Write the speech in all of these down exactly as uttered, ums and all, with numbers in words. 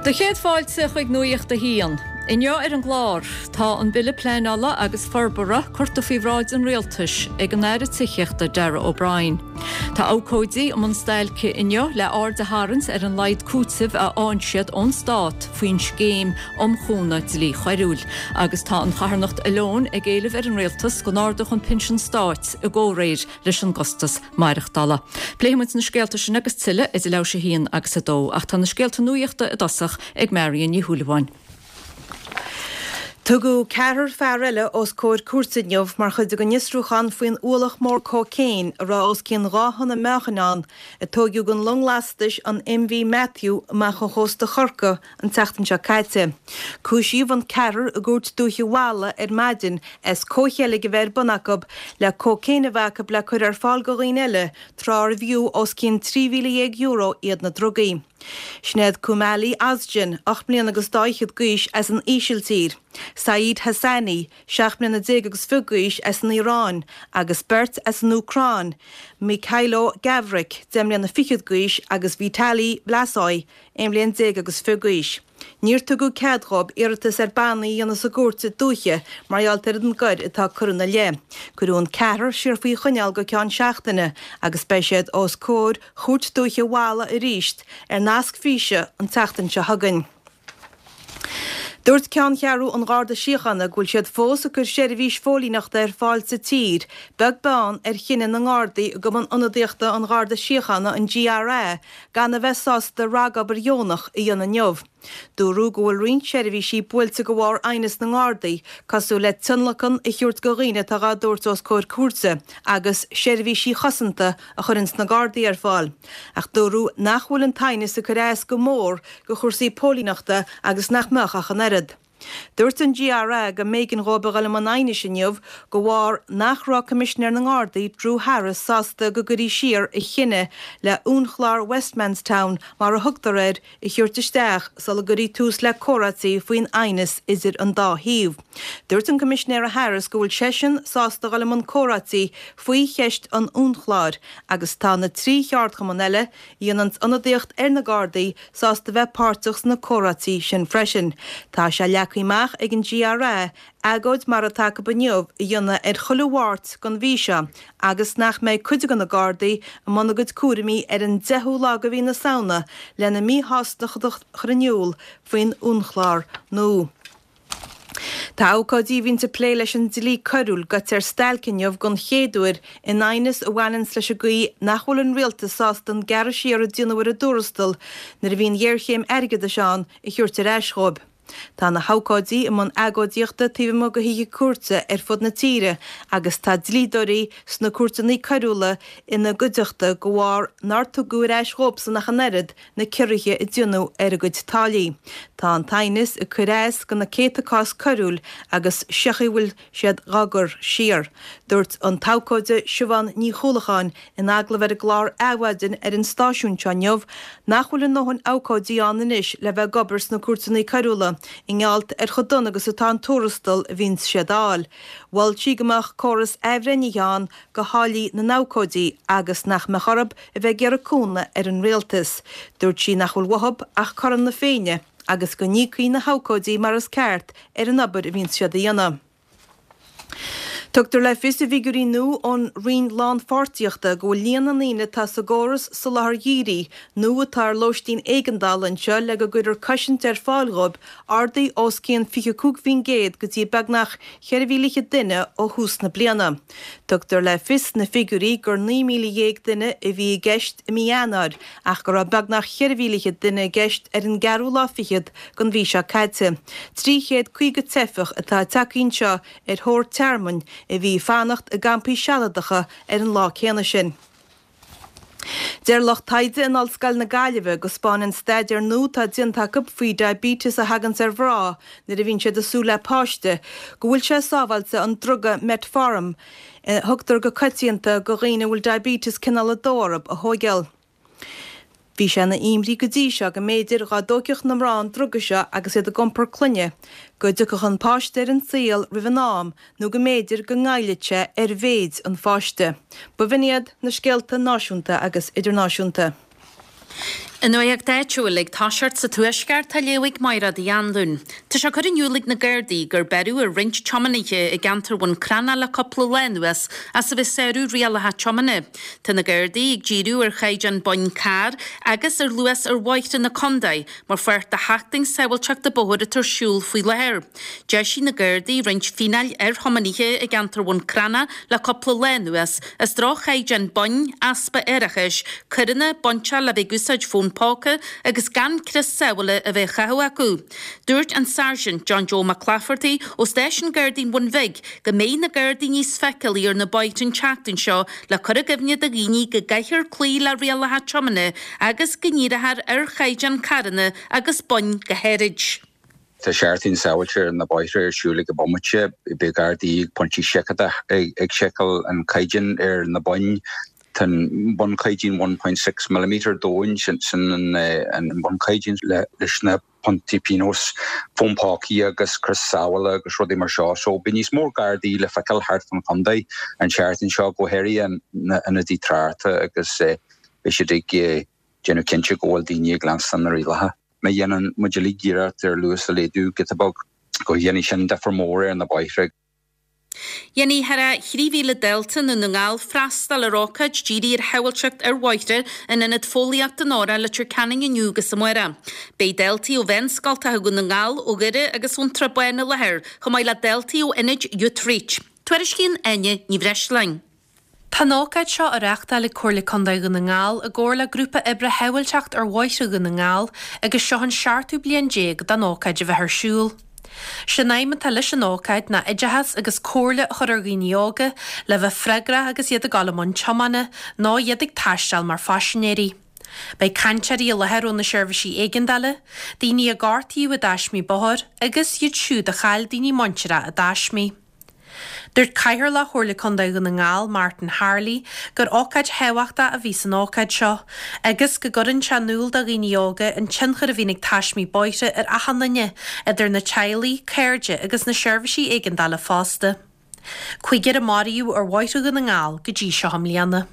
De chéad fáilte chuig nuíocht a híon. Inniu ar an glár, tá an bille pléinala agus forbara curta fíhráid an réaltais ag an air ticheachta Dara O'Brien. Tá ócóidí am an stailce inniu le ard a harans ar an laid cútsimh a áinsiad ón stát faoin scéim om chúna dilí choirúil. Agus tá an chaharnacht alón ag éileh ar an réaltas go nárdach an pension stát a ggóréir leis an gostas mairechtala. Pléimiid na scéalta sin agus tiile is i leis sé híon agus a dó, ach tá na scéalta nuíochta a dasach ag Marion ní Húlaháin. Tugu ceathar fearrile os cóir cuasainneamh mar chud go níosrúchan faoin ualach mór cócéin rá os cín ráhanna mechanán a tógiú gon longlastais an M V Matthew meach an chósta chorca an teachtan se caite. Cúisíomh an ceathar a gúirt dúthe bhála ar maidin as cóchéala go bhéir bunacab le cócéine bhacab le chuir ar fáil go ghaoin eile trá a bhiú os cín trí mhíle euro iad na drogaí. Snéad Cumali Asjin, ach bliana agus dáichid gúis as an ísiltír. Saeed Hassani, seach bliana déag agus fugúis as an Irán, agus Bert as an Ucrán. Mikhailo Gavrik, dem bliana fichid gúis agus Vitali Vlasoi, ein bliana déag agus fugúis. Níor tugu cedrob iirtas ar bannaí ana sa gúirte dúche mar ealtar an gcuir atá curna le. Curún ceathar siar faoi chuneal go ceann seachtaine agus beisiad os cóir chuirt dúche bhála a ríist ar nasc físe an teachtain se hagann. Dúirt ceann chearú an gáda síochanna gúil siad fós a chur séirhís fólínachta ar fáil sa tír, beag bán ar chinine na ngádaí go man anadíochta an gáda síochanna an G R A gan na bheitás de ragabar Jónach i dhéana neomh. Dúrú gohfuil rion séirhísí builte go bhár ainas na ngádaí, casú le tunlachan i chiúrt go riine tá gá dúirt os cóir cuarsa agus séirhísí chosanta a churins na gádaí ar fáil. Ach dúrú nachhfuil an tainis a churéis go mór go chursaí pólínachta agus nachmeach a chanerad. Dúirt an G R A go méid an róbag ala man aine sinneamh go bhár nachrá commissioner na ngádaí Drew Harris sásta go gurí siar i chinine le únchláir Westmanstown mar a thugtar réir i chiúirtaisteach sal a gurí tús le córatí faoin ainas idir an dá híomh. Dúirt an commissioner Harris go bhfuil sesin sásta ala man córatí faoi cheist an únchláir agus tá na trí cheart chaman eile dhéanant anadíocht ar na gádaí sásta bheith páirteachs na córatí sin freisin. Tá se leach Imach ag an G R A agóid mar atá go baniuh i dhéanana ar chollehhart gan bhíse agus nach méid cuide gan na gádaí a mana go cuairimí ar an deú lá go bhí na saona lena mí hasna chruneúil faoin únchláir nó. Tá ócáidí vínnta plé leis an dilí choirúil go ar stailcinneamh gon chéadúir in ainas a bhhainins leis a gaí nachhfuil an rialta sásta an gar siar a dionahar a dúrastal nar a bhíon dhearchéim airgad a seán i chiúirtar eischob. Tá na hácáidí am an agóidíochta tíbh mo go hiige cuarta ar fud na tíre agus tá dlídóirí sna cuartaí choirúla ina goideachta go bhár náirtú gúir éis chóp san nach anerad na cirithe i dionú ar a goid tálaí. Tá an tainis i churéis go na céitacás choirúil agus seachihfuil siad gagur siar. Dúirt an tácáide Siobhan ní Chulacháin in aglah ar a glár áhhaidin ar an stáisiún teanneamh nachhfuil an nóhann ácáidí an inis le bheith gobars na cuartaí choirúla i ngealt ar chodun agus atá an túrastal víns sédáil. Bhil tí goach choras éhrenneán go hálaí na nácóidí agus nach me chorab a bheith gear a cúna ar an réaltas. Dúirt sí nachhfuil wahab ach choran na féine agus go nícaí na hácóidí mar as ceart ar an abair a víns séad a dhéanam. Tugtar le fis a bhígurí nó ón rion lán fortíochta go líana íine tá sa góras sa lethar dhírí nó atá lóistín éigendálan seo le go guidir caiint ar fáilrob ardaí os cían fiche cúg hín géad go dtí beagnach cheirhíliche duine ó hús na bliana. Tugtar le fis na figurí gur ní míle dhéag duine i bhí gceist i mianar ach gur a beagnach cheirhíliche duine gceist ar an garú láfichiad gon bhí se caite. Trí chéad chuige tefach atá takeín seo ar thór termin i bhí fannacht a gampaí sealadacha ar an lá chéana sin. Deir lech taide in alscail na Gaillimhe go Spáin staidir nó tá dionanta go faoi diabetes a hagans ar bhrá na a bhín siad asú le páiste, go bhfuil sé sábhailte an druga metform, thugtar go coitianta go riine bhfuil diabetes cinál a dórab a thógeal. Bhí sé na imrí go dtí seo go méidir gá dóceach na mrán druga seo agus iad a gompar clunne, go ducach an páiste ar an saoil rih an nám nó go méidir go ngáilite ar bhéid an fáiste. Ba bhiniad na scéalta náisiúnta agus idirnáisiúnta. In nuag deitúig táseart sa tuisceart tá léigh maira di anún. Tá se chur inúlig na Gardaí gur berú a rint chomanige i gantar bhain crana le coppla lenuas as sa bheith séú rialathe chomane. Tá na Gardaí ag ddíú ar chaid an bain car agus ar luas ar bhaite na condaid mar fuirt de heachting saoilteach de bóir tar siúl faoi leir. Deisi na Gardaí rint fínail ar chomanige i gantar bhain crana le coppla lenuas as drá chaid an bain aspa erachis churinne boncha le bheith gusaid fón Páca agus gan Chris Sewile a bheith chahu acu. Dúirt an Sergeant John Joe McClafferty ó Station Gardaí bun vig go mé na Gardaí níos feiceil ar na baitin teachtain seo le chur a gifne de ghine go gaiithir clí le rialathe chomane agus gníirithar ar chaid an caranna agus bun go heritage. Tá seaartín saoilte na baitre ar siúla go bommate i be Gardaí pontí seicada ag seiceil an caiidin ar na bain tan bon caidin one point six millimeter dóin sin an an bon caidin le leisna Pontipinos Fompáki agus Chris Sewile agus rudí mar seo so bin níos mór Gardaí le feiceil hart fan condaid an seaartín seo go héirí an an a dí trárta agus be sé ag genú cinse ggóil daoine glansan na rialathe. Me dhéanaan muidir lígéireart ar luas a léadú gitabog go dhéanaí sin de formór ar na baitre. Jenny hera chrívíle delta na nungal frastal a rockad ggíri ar hewilseacht ar waiter in in het foliacht an óra le tur canning in nugus sa muera. Bei delti o vensgalta hagun nungal o gire agus un trabuena leher, chomai la delti o inid jutreach. Twerishkin enge ní breslein. Tá nócaid seo a reachta le cuirla condaid go na ngáil a ggóir grúpa ibre hewilseacht ar waiter go na ngáil agus seo an seaartú blian déag da nócaid a bheith ar siúl. Sinnaim tal leis an ócaid na idehas agus cóirla chur gíneoga le bheith freigra agus iad a galamón chomane ná iad ag taistal mar fasinéri. Bei cancharí a leherú na seirbhísí éigendale, daoine a gáirtíú a daismí bothir agus iad siúd a chail daoine montere a daismí. Dúirt caiithir le chóirla condaid go na ngáil Martin Harley gur ócaid hehaachta a bhí san ócaid seo, agus go gurann se núil da gíneoga an tinchar a bhínig taismí boite ar achanlanne idir na tealaí, cairde agus na seirbhísí éigendale fásta. Cuigear a mariú ar bhaite go na ngáil go dtí seo hamlíanana.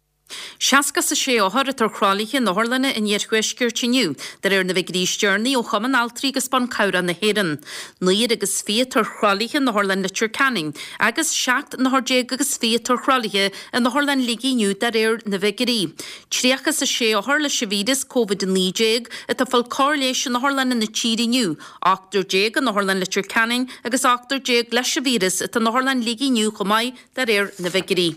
Seaska sa sé óthar a tar chrálaithe nóharlanna in dhéirchuisceirtiniu, dar ar na bheith grístearnaí ó chuman altrí gus ban cabra na héan. Nuiad agus fé tar chrálaithe nóharlan le tur canning, agus seacht nóhardéag agus fé tar chrálaithe a nóharlan ligíniu dar ar na bheith grí. Tríachas sa sé óthar le sivídas COVID nídéag a tá fal cóirléis nóharlan na tíiriniu, achtar déag a nóharlan le tur canning agus achtar déag le sivídas a tá nóharlan ligíniu chomai dar ar na bheith grí.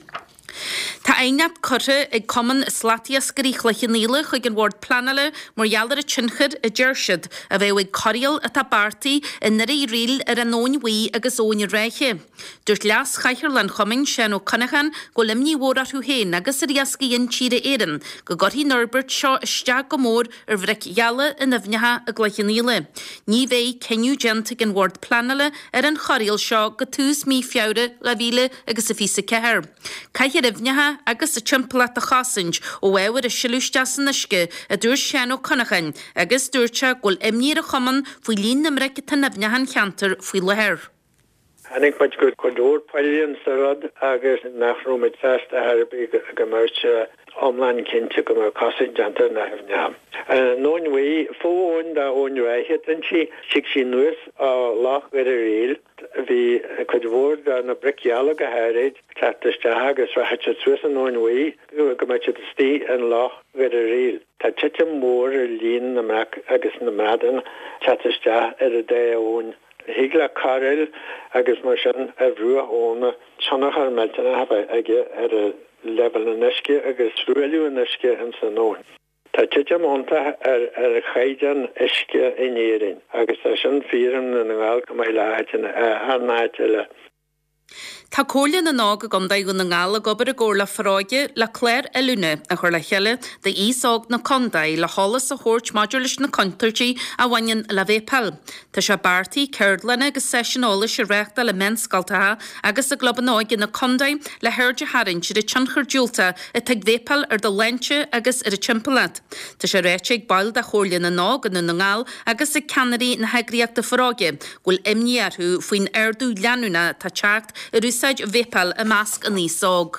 Tá einab curre ag common slatias grích le chiníle chuig an ward planale mar jalar a tsinchid a djersid a bheith ag corial a tabarti in nari ril ar an óin wí agus óin reiche. Dúirt leas chaichir lan choming sen ó Conachan go limní wórar hú héin agus a riasci in tíre éan go gorhí Norbert seo isteag go mór ar bhrec jala in nefneha a glechiníle. Ní bheith ceniu gentig an ward planale ar an chorial seo go tús mí fiaure le vile agus a fisa ceir. Caichir ifneha agus a timpla a chasinj ó bhhar a siúiste san isce a dúir sean ó Conachan agus dúirte ghfuil imníar a choman faoi lín na mreice tan nefnehan cheantar faoi lehéir. Hannig much good Condor Pillion Sarad agus nachrú mit fest a Harbi gomerse omland kinte go mar cosig jantar na hefnam. Non we fó on da on reihet and she six nuas a lach with a reel vi could word an a brickiala go harid tatiste agus ra hat Swiss an on we go much at the sti and lach with a reel. Ta chitim mór lean na mak agus na madan tatiste at a day on Higla Karel agus mar sin a bhrua óna tsenachar meltena hafa aige ar a level an isce agus ruúiliú an isce an san nóin. Tá tiite monta ar ar a chaidan isce in éirin agus tá sin fíran na ngáil go mai láitin a náitile. Tá cóla na nága gondaid go na ngála gobar a ggóir le fráide le Claire a luna a chur le cheile de íság na condaid le hálas a chóirt maidir leis na contartí a bhain le bhépel. Tá se bartaí ceirlanna agus seisionála se reachta le menscaltathe agus a globanáid na condaid le heirde harin si de tsionchar dúlta a teag bhépel ar do lente agus ar a timpplaat. Tá se réiteag bail de chóla na nága na ngáil agus a canarí na heagriaach de fráide ghfuil imníarthú faoin airdú leanúna tá teacht a úsáid bhépel a measc a níosóg.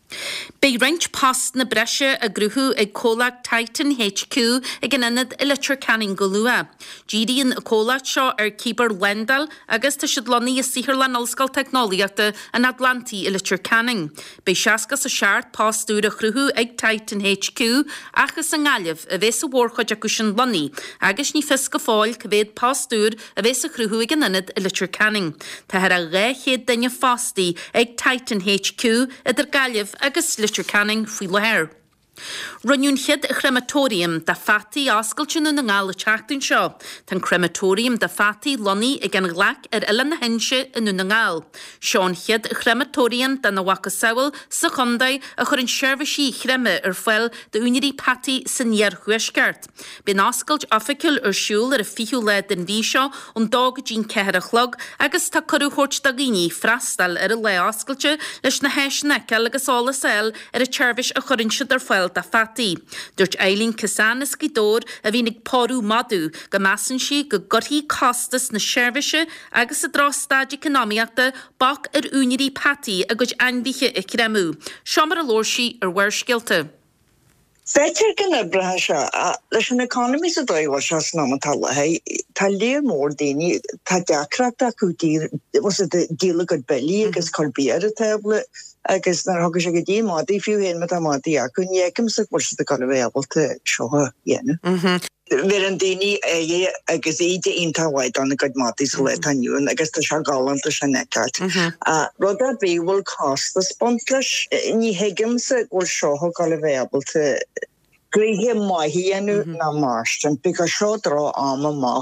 Bei rent past na breshe a gruhu ag Colag Titan H Q ag an inad illitir canning golua. Gideon a Colag seo ar Keeper Wendell agus ta siad loni a sihir lan olsgal technoliaachta an Atlanti illitir canning. Bei siasgas a siart pastúr a gruhu ag Titan H Q achas an galif a ves a warchod a cushion loni agus ni fiska fáil cyfed pastúr a ves a gruhu ag an inad illitir canning. Ta her a réchéad dynja fasti ag Titan H Q idir galif agus litir canning fwy leher. Runún chiad a crematorium da fati asgoltún na ngála teachtain seo, tan crematorium da fati loni ag an glach ar ilan na hense in na ngál. Sean chiad a crematorium da na waka sawal sa chondai a chur an sérvisí chreme ar fuil da unirí pati san níar huesgart. Bin asgolt afficul ar siúl ar a fiú led in bhí seo an dag dín ceir a chlog agus ta choru hort da gini frastal ar a le asgolte leis na heisna ceil agus ála sel ar a tservis a churin siad ar fuil da fati. Dúirt Eileen Casanas gidór a bhínig porú madú go measan si go gurthaí costas na sérvise agus a drástáid economiaachta bach ar únirí pati a gud anbíche i cremú. Seomar a lórsi ar wersgilte. Fetir gan ebraha se, leis an economy sa dói was as na matala, hei, ta leir mór déni, ta deacrat a cwtí, was it díla god belly agus colbíar a tebla, agus nar hogus ag dí mádi fiú hen met a mádi a kun jekim sa gwrs a gan available te sjoha jene. Ver an déni eie agus eide inta waid an a god mádi sa let an jún, agus ta se galant a se nekart. Rod a bé will cost the spontlish, ni hegim sa gwrs sjoha gan available te Greihe mahi enu na marston, because sjo dra ama ma.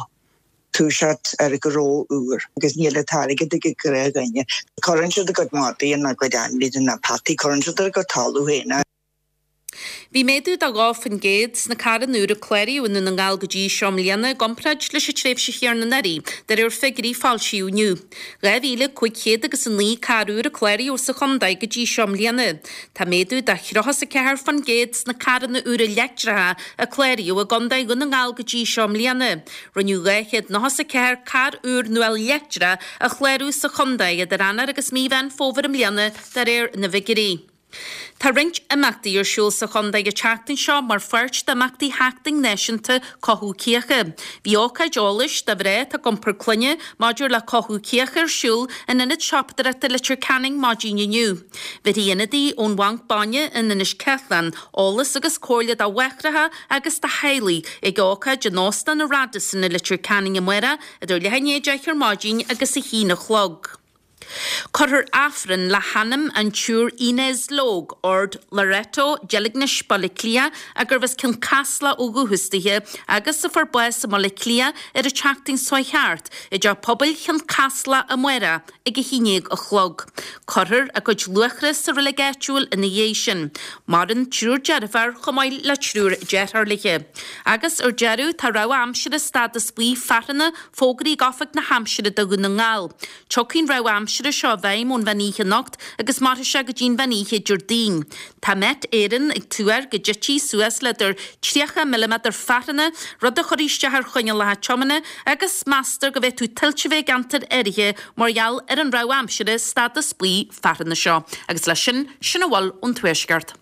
Túsat ar gró úr, agus níle tarige de gre gannne. Corintse de god mati na god anlid na pati, corintse de god talú héna. Bhí méadú a gáf an géad na caran úr a cléirí in na ngáil go dí seom líana gompraid leis a tréf se chéar na nari, dar ar figurí falsiú niu. Ra bhíle chuig chéad agus an lí carúr a cléirí ó sa chondaig go dí seom líana. Tá méadú a chrochas a ceir fan géad na caran úr a leitratha a cléirí ó a gondaig go na ngáil go dí seom líana. Raniu réchéad nahas a ceir car úr nuel leitra a chléirú sa chondaig a dar anar agus míhan fóver am líana dar ar na figurí. Tá rint amachtaí ar siúl sa chondaig a teachtain seo mar fuirt amachtaí heachting neisianta cothú cíocha. Bhí ócaid eolais de bhréit a gompur clunne maidir le cothú cíocha ar siúl in inad seaptarachta litir canning mádíine niu. Bhí inadí ón wank banne in inis Cethlan, ólas agus cóirliad a wechratha agus de heilaí ag ócaid an nóstan a Radisson na litir canning amara a dúir le hanéideach ar mádín agus a hína chlog. Corr afran le hanam an túr Inez Log ord Loreto Jelignish Baliclia a gurvas cin casla ó guhustathe agus sa forbues sa Moliclia ar a teachting soicheart i d pobl cin casla a muera ag a hínéag a chlog. Corr a gud luachras sa relegatúil in sin. Mar an túr jerafar chomáil le trúr jerharliche. Agus ar jeru tá rá amsir a stad a sbí farana fógarí gafag na hamsir a dogun na ngáil. Chocín rá amsir seo bhaim ón bhaníche nocht agus mar se go dín bhaníche Jordín. Tá met éan ag túar go dití suas le ar trícha millimeter farana rud a choríiste ar chuine le chomana agus master go bheith tú tiltsevé gantar airithe marall ar an rá amsire stad a splí farana seo. Agus lei sin sinna bháil ón tuaisgart.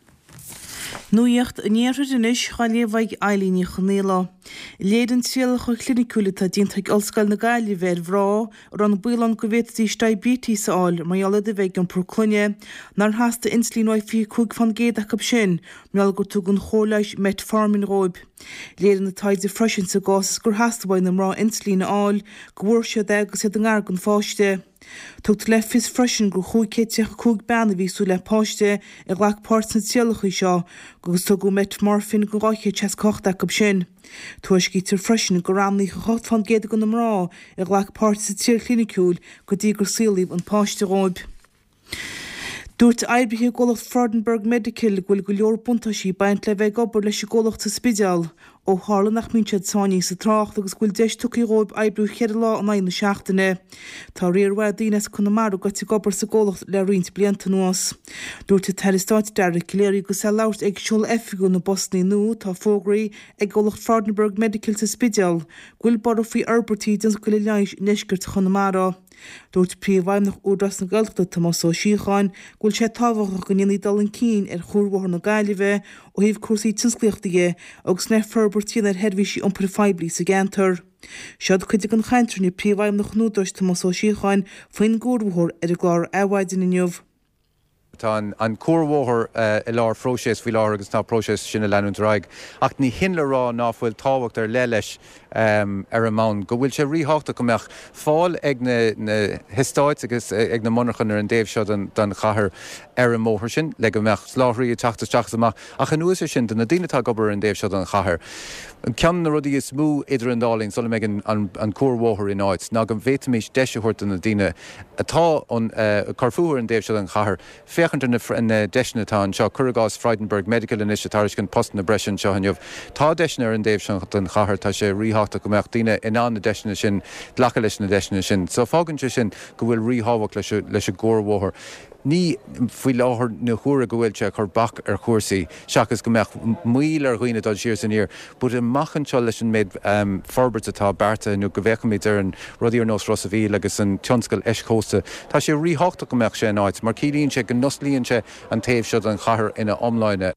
Nuíocht níiris chaléomhaig eilíní chonéla. Léan síal chu clinicúla a díntaigh olscail na gaiile bhéir bhrá ar an bulan go bhétí staibítí sáil marall de bheith an proclunne, nar hasasta inslínáid fi cúg fan géadach ab sin, meall gur tugann chóláis metformin roib. Léan na taide freisin sa gás gur hastabhaid na mrá inslína áil, go bhfuair siad agus iad an airgan fáiste. Tugt le fis freisin gur chuigcéiteach cúg beanna vísú le páiste ag lech páirt na tíalachaí seo, gogus tu go metmorfin go ráiche tes cochtach ab sin. Tuaiscí tir freisin go ramnaí chot fan géad go na mrá ag lech páirt sa tír clinicúil go dtí gur sílaíb an páiste roib. Dúirt airbithe golacht Fraudenberg Medical ghfuil go leor buntaisí baint le bheith gobar leis golacht sa spideal ó hála nach mísead sáí sa trácht agus ghfuil deis tuí roib ebrú chead lá an aon na seachtainna. Tá réorhha daoine chun marú go tí gobar sa golacht le riint blianta nuas. Dúirt a teristáit deir léirí go sa laucht ag siúl effiú na Bosnaí nó tá fógraí ag golacht Fraudenberg Medical sa spideal, ghfuil bar faoi arbertí den go le leis neisgurt chun mará. Dúirt príomhhaim nach údras na Gaeltachta Tomás Ó Síocháin gúil sé tábhachtach go níanaí dal an cín ar chóirmhór na Gaillimhe ó híomh cuasaí tinsclaíochtaige agus sna ferbertíon ar headmhísí iompar faiblí sa gceantar. Sead chuide an chaintear ní príomhhaim nach núdras Tomás Ó Síocháin faoin gúrmhór ar a glár áhhaidin inniuh. Tá an cuarmhóthar i lár fróiséis bhí lár agus tá próiséis sinna leanúint raig. Ach ní hinle rá ná bhfuil táhacht ar le leis um, ar an mán. Go bhfuil sé ríthachta go meach fáil ag na, na histáid agus ag na monarchan ar an déobh seo den chathair ar an móthir sin, le go meach sláthraí teachtas teachtas amach. Ach an nuas sin den na dínatá gobar an déobh seo den chathair. Cean na rudí is mú idir an dálín sola meid an, an, an cuarmhóthar in áid. Ná go bhétamís deisiúirt an na díine atá an uh, carfuúir an déobh seo den chathair. Féchant in na deisnatá seo Curragás Freidenberg Medical Initiative gan post na bresin seo hanniuh. Tá deisna ar an déobh seo den chathair tá sé ríthachta go meach daoine in an na deisna sin, lecha leis na deisna sin. So fágann sé sin go bhfuil ríthhabhacht leis leis a gcóirmhóthar. Ní faoi láthair na chuaire go bhfuil sé chu bach ar chuirsaí, seachas go meach míl ar ghuioine dul siar san ír, bud in machchan seo leis an méid um, forbert atá berta nó go bhhéchaid ar an rudí ar nós Rossaví agus an tionscail eiscósta. Tá sé ríthachta go meach sé an áid, mar cílíonn sé go noslíonn sé an taobh seo an chathair ina omláine.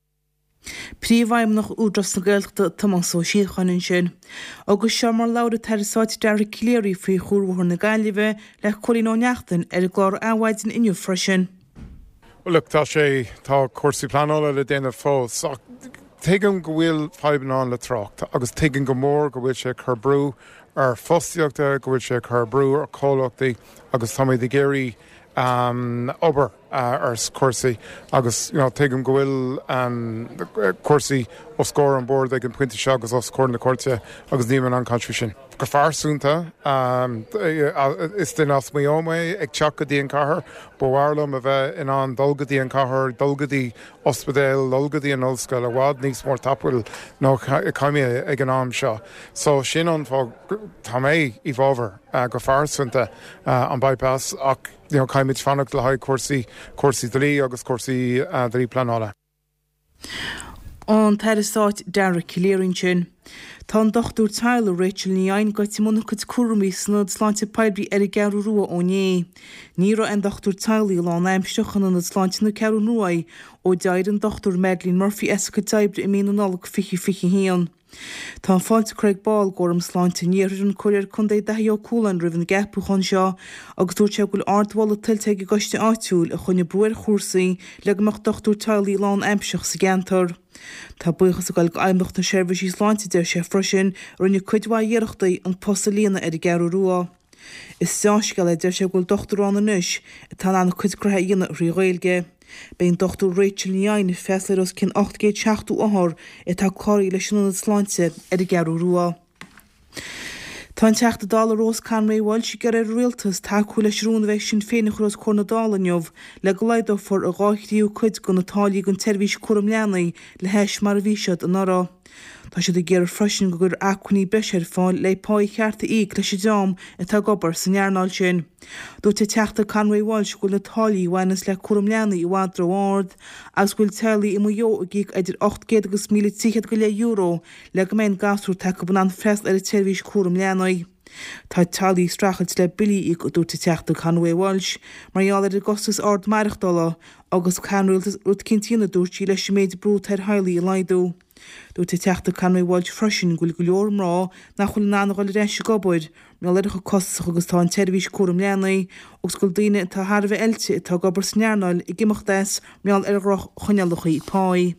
Príomhhaim nach údras na Gaeltachta Tomás Ó Síocháin sin. Agus seo mar láda tarasáid dearra cléirí faoi chóirmhór na Gaillimhe le choirín ó neachtain ar a glár áhhaidin inniu freisin. Well, look, tá sé tá cuasaí planála le déanamh fós. Tuigeann go bhfuil faibanán le trácht, agus tuigeann go mór go bhfuil sé chur brú ar fostiíochta, go bhfuil sé chur brú ar cólaachtaí agus tá de géirí um, obair uh, ar cuasaí agus you know, tuigeann go bhfuil um, cuasaí ó scór an bord ag an puinte seo agus ó scór na cuairte agus níman an country sin. Go farsúnta um, is den as miome ag teachgadí an chathair, bhharlam a bheith in an dulgadí an chathair, dulgadí ospedéil, dulgadí an ollscoil a bhád níos mór tapfuil nó caiime ag an am seo. So sin an fá tá mé i bhábhar uh, go farsúnta uh, an bypass ach you know, caiimid fannacht le haid cuasaí cuasaí dlí agus cuasaí uh, dlí planála. An tarasáid dearra ciléirín sin. Tá an dochtúr Tyler Rachel ní ein goit muna chud cuairmí snad sláinte peibrí ar a gearú rua ó né. Ní ra an dochtúr Tyler lá aimimseochan an sláinte na cearú nuai ó deir an dochtúr Madeleine Murphy esca daibre i mí nálaach fichi fichi hían. Tá fáilte Craig Ball góm sláinte níir an choir chundé dathío cúlan rih gapú chun seo agus dúirt sé bhfuil ardhla tilteige goiste áitiúil a chunne bruir chósaí le goach dochtúr Tyler lán aimseach sa gentar. Tá buchas a gail go aimimcht na seirbhísí sláinte deir sé freisin rinne cuidhhaíireachtaí an postalína ar a gearú rua. Is seáisceil é deir sé bhfuil dochtarrán anis a tá anna cuidcrtha íana rí réilge. B'éon dochtú Rachel Níine feaslar os cin ocht géad seachtú áthar i tá choirí leis an sláinte ar a gearú rua. Tá an teachta dála Rós Conway bhil si gur ar rialtas tá chuil leis rún bheith sin féinnig chus chuna dálaneomh le go leid for a gáithtíú chuid go natálaí gon tervís cuam leanaí le heis mar a bhísead an árá. Tá si de géar freisin go gur acuní beisiir fáil le páí chearta íag leis dám a tá gobar san nearnáil sin. Dú te teachta Conway Walsh go le tálaí bhhanas le cuam leanaí i bhádra bhard, agus bhfuil tealaí i mo a gíag idir ocht géad agus míle tíchead go le euro le go mbeidh gasú take ban an freist ar a tervís cuam leanaí. Tá talaí strachelt le bilí ag dú te teachta Conway Walsh, marall ar a gostas ard maireachtála agus canúiltas út cintína dúirtí leis méid brút ar hailí i leidú. Dú te teachta Conway Walsh freisin gúil go leor mrá nach chuil nána gáil réis gobaid, mar leidircha cosach agus tá an tervís cuam leanaí agus go daine tá Harbh eilte tá gobar snearnáil i gimimecht des meall ar roch chunealachaí páí.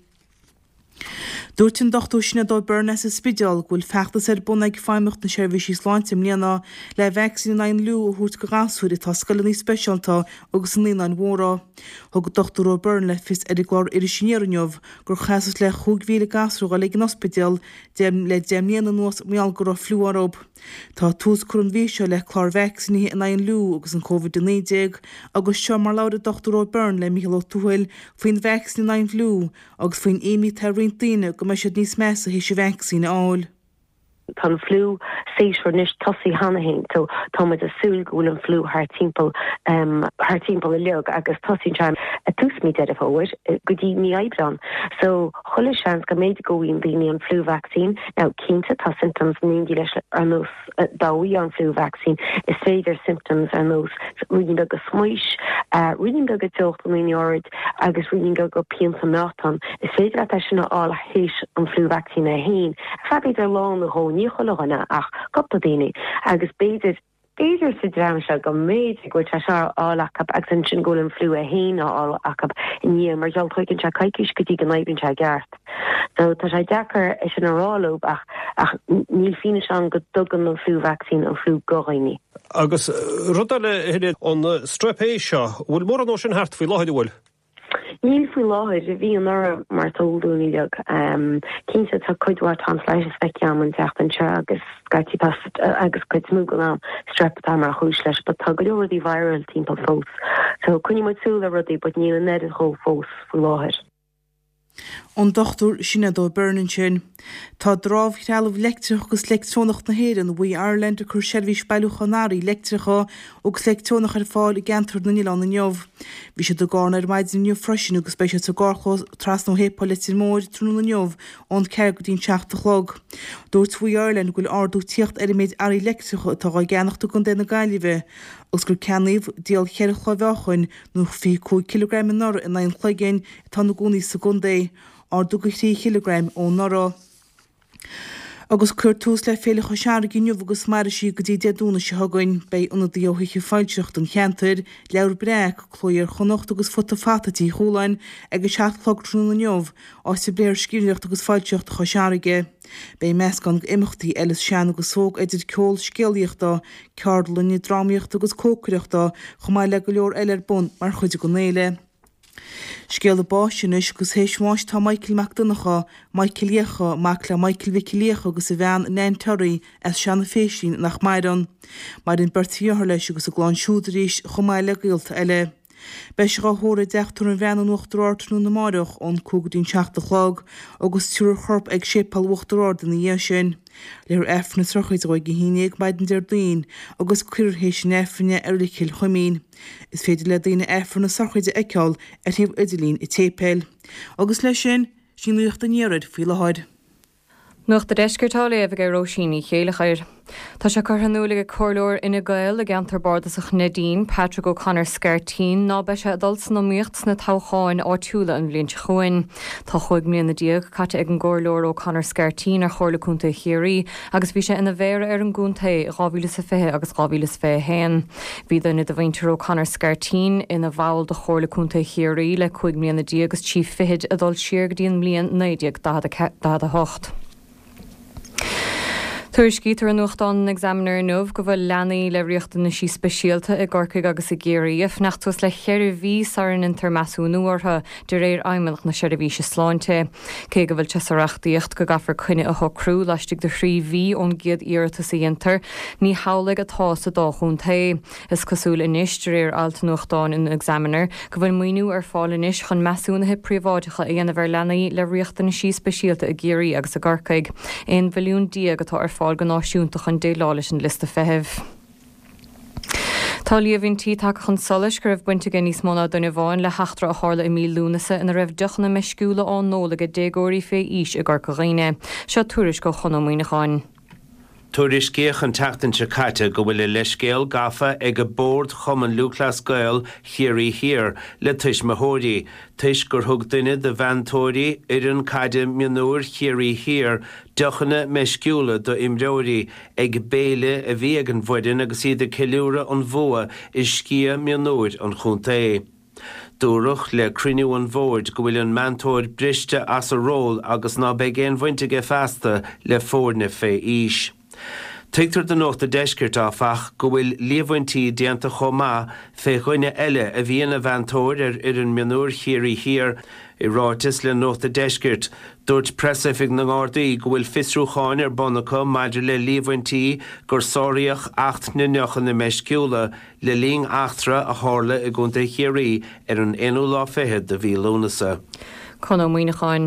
Dúirt an dochtú sinna dó Burness is spideal gúil feachtas ar buna ag feimimecht na seirbhísí sláinte mlíana le vaccine ein lú a thuirt go gasúir tá scailí speisialta agus an líon mhóra. Thug dochtú Burn le fis ar glár ar sinnéarneomh gur chaas le chughhíle gasrú gáil ag an ospidal le déimlíana nuas meall gur fluúarob. Tá tús chun bhíseo le chlár vaccine in ein lú agus an COVID nineteen agus seo mar láda dochtú Burn le Michael O'Tuil faoin vaccine ein lú agus faoin éimi tarín daine go me siad níos measa hí sé vaccine áil. tan flu séisiir níos tosí hanahéin so táid a súl gohfuil an flu haar timppel um, haar timppel a leog agus tosín a túsmí de a fóir go dtí ní aibran. So cholle seans go méid goín líní an flu vaccine now cínta tá symptoms nídí leis ar nós daí an flu vaccine is féidir symptoms ar nós riing go go smuis uh, riing go go tocht an ord agus riing go go pianta nátan is féidir a sinna á a héis an flu vaccine a héin fa beidir lá na hó ní chohanna ach gopta déine agus beidir Beidir sa dram se go méid go se álachab ag san sin ggólan flu a héine álachab ní mar geall chuigann se caiiciis gotí go naibn se gart. So tá sé dechar is an arálób ach ach níl fine an go dogan an flu vaccine an flu gohaoine. Agus rudale hinne an strepé seo bhfuil mór an ó sin hart fao láid bhfuil. Níl fú láid a bhí an ara mar tóúníileag cínta tá chuidhhar tá leis feiceam an teachtan se agus gaití agus chuid smú go ná streptá mar chúis leis, ba tá go leorí viral timppla fós. So chuine mu súla rudí, bud níl an neidir cho fós fú láid. An dochtúr sinna dó burnin sin. Tá drámh chealah lectrach agus lectrónach na héan bhui Ireland a chur seirbhí speilú chanáí lectracha agus lectrónach ar fáil i gentar na níán na neomh. Bhí sé do gána ar maidid nniu freisin agus spéisi sa gáchos tras nó hépa le mór trú na neomh ón ceir go dtín teachta chlog. Dúirt bhui Ireland ghfuil ardú tíocht ar méid airí lectracha atá gá gceannachta gon déna gaiileh agus gur ceannaíh díal cheir chlábheáchain nó fi cúig kilogram an nor in ein chluigin tá na gúnaí secundé ardú go trí kilogram ó norá. Agus chuir tús le féle chu seaar giniuh agus mar sí go dtí deadúna se hagain bei ina dtíohiiche fáilteocht an cheantar leabhar breach chlóir chonocht agus fota fatatí hólain agus seaachlog na neomh á sa bléir scíneocht agus fáilteocht chu seaige. Bei meas gan imachtaí eile sean agus sóg idir ceol scéalaíochta ceardlan ní dráíocht agus cócaireachta chumáid le go leor eile bun mar chuide go néile. Scéal a báisinis agus héismáis tá Michael McDonacha, Michael Lécha, mac le Michael Vicky Lécha agus a bhean nein tuirí as seanna féisín nach maidan, mar in bertíothar leis agus a gláán siúdaríis chumáid le gaolta eile. Beis go thóra deachtar an bhean uachtarártú na máireach ón cúgadín teachta chlog agus túr chorp ag sépal uachtarár na dhé sin. Léir efna trochaid go híine maidid an deirdaín agus cuirhééis sin efne ar licil chumín. Is féidir le daine efna sarchaide eiceáil ar thiomh idilín i tépéil. Agus lei sin sin nuocht an níad fao leáid. Nuach de deisgurtála a bh róisíní chéile chuir. Tá se chu hanúla choirleir ina gail a gantar bardas a Nadine, Patrick O'Connor Scartín, ná be se adult na míocht na táchaáin áitiúla an bblionn chuin. Tá chuig mlíon na díag caite ag an gcóirleir O'Connor Scartín ar chorlaúnta chéirí, agus bhí sé ina bhéire ar an gúnta rábhíle sa fé agus rábhíle fé héin. Bhí duna do bhaintear O'Connor Scartín ina bháil de chorlaúnta chéirí le chuig mlíon na díag agus tí fiid adult siar go dtíon mlíon néideag da a hocht. Tuairiscítar an nuachtáin examinar nómh go bhfuil leanaí le riochta na sí speisialta i gcorcaigh agus i ggéiríomh nachtas le cheir bhí ar an intermasú nuairtha de réir aimimeach na seir bhí se sláinte. Cé go bhfuil teachtaíocht go gafar chuine a thocrú leistigh de chrí bhí ón giad iarta sa dhéantar, ní hálaigh atá sa dáchún ta. Is cosúil inis de réir alta nuachtáin in examinar go bhfuil muoinú ar fáil inis chun measúnathe príomháidecha a dhéanamh leanaí le riochta na sí speisialta i ggéirí agus a gcorcaigh. Éon bhiliún diaag atá ar fáil go náisiúnta chun dé lála sin lista feheh. Tá líomhín tí take chun solas go raibh buinte gan níos móna duna bháin le heachtra a hála i mí lúnasa ina raibh dochna meisciúla an nóla go dégóirí fé ís i ggur go réine. Se túris go chunamíoineáin. Tuairis céach an teachtain se caite go bhfuil le scéal gafa ag go bord chuman luachlas gail chéirí hir le tuis mathóirí. Tuis gur thug duine de bhaintóirí ar an caide mionúir chéirí hir dochanna meisciúla do imreoirí ag béile a bhí ag an bhaidir agus iad a ceiliúra an bhua is scia mionúir an chunta é. Dúrach le criniú an bhóid go bhfuil an mantóir briste as a ról agus ná beag éon bhainte festa le fórne fé ís. Teigtar den nócht a deiscirt áfach go bhfuil líomhaintí déanta chomá fé chuine eile a bhíon a bhaintóir ar ar an mionúir chéirí hir i rátas le nócht a deiscirt. Dúirt presafig na Gardaí go bhfuil fisrúcháin ar Bonacha maidir le líomhaintí gur sóiríoch acht na neochan na meisciúla le líon achtra a hála i gúnta chéirí ar an éanú lá fiche de bhí lúnasa. Conamíoineáin.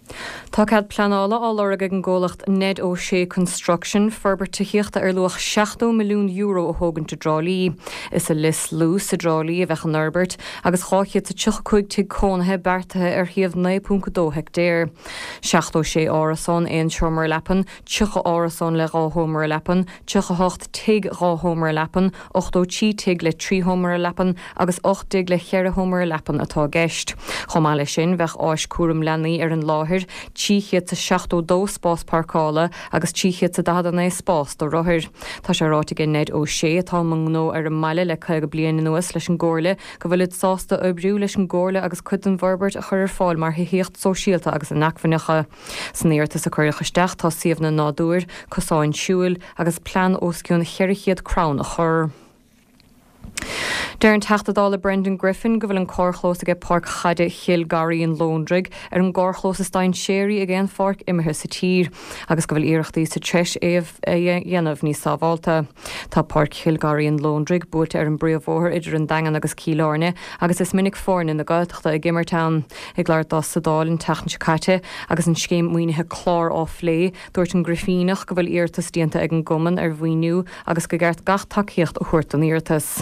Tá cead planála álarga an ggólacht Ned O'Shea Construction ferbert tuíochta ar luach seachtó milliún euro a thógan te drálí. Is a lis lú sa drálí a bheith an Norbert agus cháchiad sa tuchacuig tí cónathe bertathe ar thiomh nine púnca dó hectéir. Seachtó sé árasán éon seomar lepan, tucha árasán le ráthómar lepan, tucha hocht tig ráthómar lepan, ochtó tí tig le tríthómar lepan agus ocht dig le cheirithómar lepan atá gceist. Chomáile sin bheith áis cuaram lenaí ar an láthir tíchiad sa seachtó dó spás parcála agus tíchiad sa dadanna spás do rothir. Tá sé ráite gin Ned O'Shea atá nó ar an meile le chuig bliana nuas leis an ggóirle go bhfuil sásta obriú leis an ggóirle agus chud an Verbert a chur fáil mar híocht sosiálta agus an nachfannecha snéirta sa chuir chuisteach tá siomh na nádúir cosáin siúil agus plan osciún cheirichiad crown a chur. Deir an teachtadála Brendan Griffin go bhfuil an córchlós aige Park Chaide Chilgarí in Lóndrig ar an gcórchlós Stein Sherry a ggéan farc imithe sa tír agus go bhfuil iirechtaí sa treis éh dhéanamh níos sábháilta. Tá Park Chilgarí in Lóndrig buailte ar an bríomhóthir idir an dagan agus cíláne agus is minic fórna na gailteachta i Gimmertown ag leir dá sadáil teachn se caite agus an scéim muoinethe chlár á lé dúirt an Griffinach go bhfuil iirtas díanta ag an goman ar bhhaoinú agus go gceart gach takeíocht a chuirt an iirtas.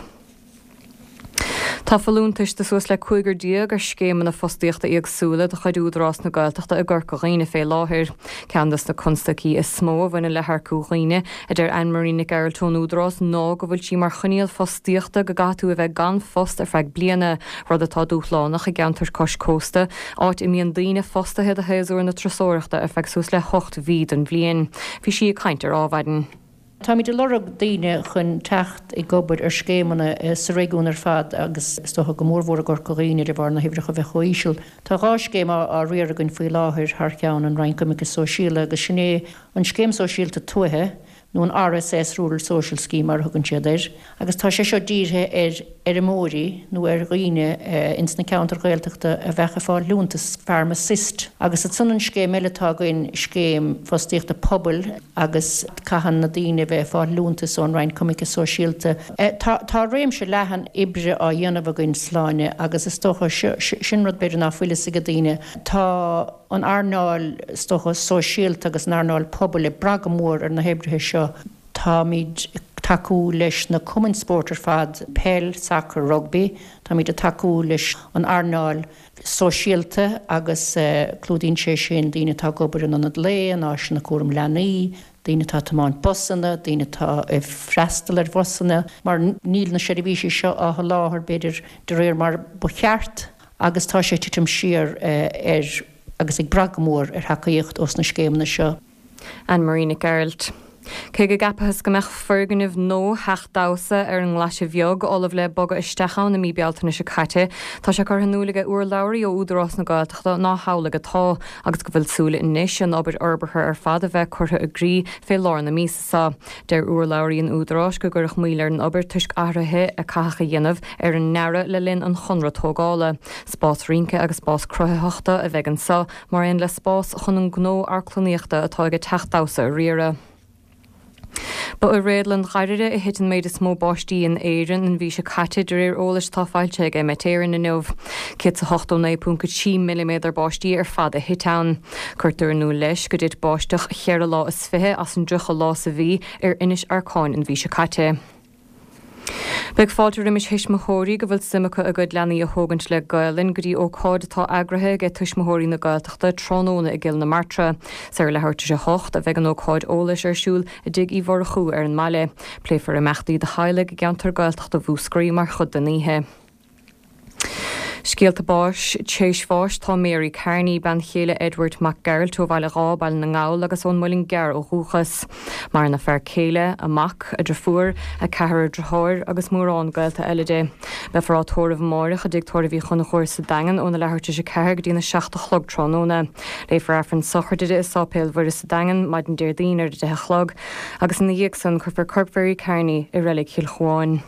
Tá falúntais de suas le chuigur diaag ar scéman na fostíochta agsúla de chuidúdrás na gailteachta a gur go réine fé láthir. Ceandas na constaí is smó bhaine lethar cúghine idir Anne-Marie Nic Airltón-údrás ná go bhfuil sí mar chuníal fostíochta go gatú a bheith gan fost ar feag bliana rud atá dúchlánach a gceantar cos cósta áit i míon daoine fostathe a héasúir na trasóireachta ar feag sús le hocht víd an bblion. Bhí si a caiintear ábhaidin. Tá mí de lorug daine chun techt i gobard ar scémanna sa réún ar fad agus stocha go mórhór a gur goíine de bhar na hibrecha bheith choíisiil. Tá gá scéim a riargann faoi láthir th ceann an reincomic sosiíle agus sinné an scéim sosiíalta tuthe nó an R S S Rural Social Scheme ar thugann siadidir, agus tá sé seo díthe ar ar móí nó ar riine ins na counter réalteachta a bheitcha fá lúntas pharmacist. Agus a sunan scéim eiletá goin scéim fostíochta pobl agus caihan na daine bheith fá lúntas ón rein comic sosiálta. Tá réim se lehan ibre á dhéanamh goin sláine agus is tócha sin rud beidir ná fuile sa go daine. Tá an arnáil stocha sosiálta agus an arnáil pobl le bragamór ar na hebrethe seo tá míid taú leis na cuman sportar fad pell, soccer, rugby, tá míid a taú leis an arnáil sosiálta agus clúdín sé sin daine tá gobar an anad lé an ás na cuam lenaí, daine tá tamáin bosanna, daine tá i freistal ar bhosanna, mar níl na seirbhísí seo á láthir beidir de réir mar bucheart agus tá sé titim siar ar agus ag bragamór ar hacaíocht os na scéimna seo. Anne-Marie Nic Airlt. Cé go gapachas go meach ferganmh nó heachdása ar an ghlaise bheog olah le boga isteachán na mí bealtainna se caite, Tá sé chu hanúlaige uair lairí ó údarrás na gailteachta ná hálaga tá agus go bhfuil súla inis an obair orbathe ar fad a bheith chutha a grí fé lá na mísa. Deir uair lairí an údarrás go gurach mílar an obair tuisc áirithe a cacha dhéanamh ar an neara le linn an chunra tógála. Spás rionce agus spás cruthaíochta a bheith an sa mar aon le spás chun an gnó arclaíochta atá go teachtása a riire. Ba a réadlan gaiire i hitan méid is mó báistí in éan an bhí se caite de réir ólas táfáilte ag metéan na nuh kit a ochtó nine púnca tí milliméter báistí ar fad a hitán. Curtar nó leis go dit báisteach chear a lá is fithe as an drucha lá sa bhí ar inis arcáin in bhí se caite. Beg fáilte riimiis hisismóirí go bhfuil simcha a go leanaí a thugant le gailinn go dtí ó cáid atá agrathe ge tuismóirí na gailteachta tróna i gil na martra. Sair le thuirte se hocht a bheith an ó cáid ólais arsúil a dig í bhar chuú ar an meile. Pléifar a meachtaí de heilig i gceantar gailteachta bhúscrí mar chud den níthe. Scéalta báis tééis fáis tá Mary Carney ban chéile Edward McGarrell tú bhile rábal na ngáil agus ón muling gear ó thuchas. Mar na fear céile amach a drefuair a cehar drathir agus mórrán gailta eileide. Be frá tóramh máireach a digtóir bhí chuna chóir sa dagan óna lethirte sé ceir go dtína seachta chlog tróna. Lé frafran sochiride is sápéil bhar is sa dagan maid an déirdín ar de chlog agus in na dhéag san chu fir Mary Carney i rélig Chilchháin.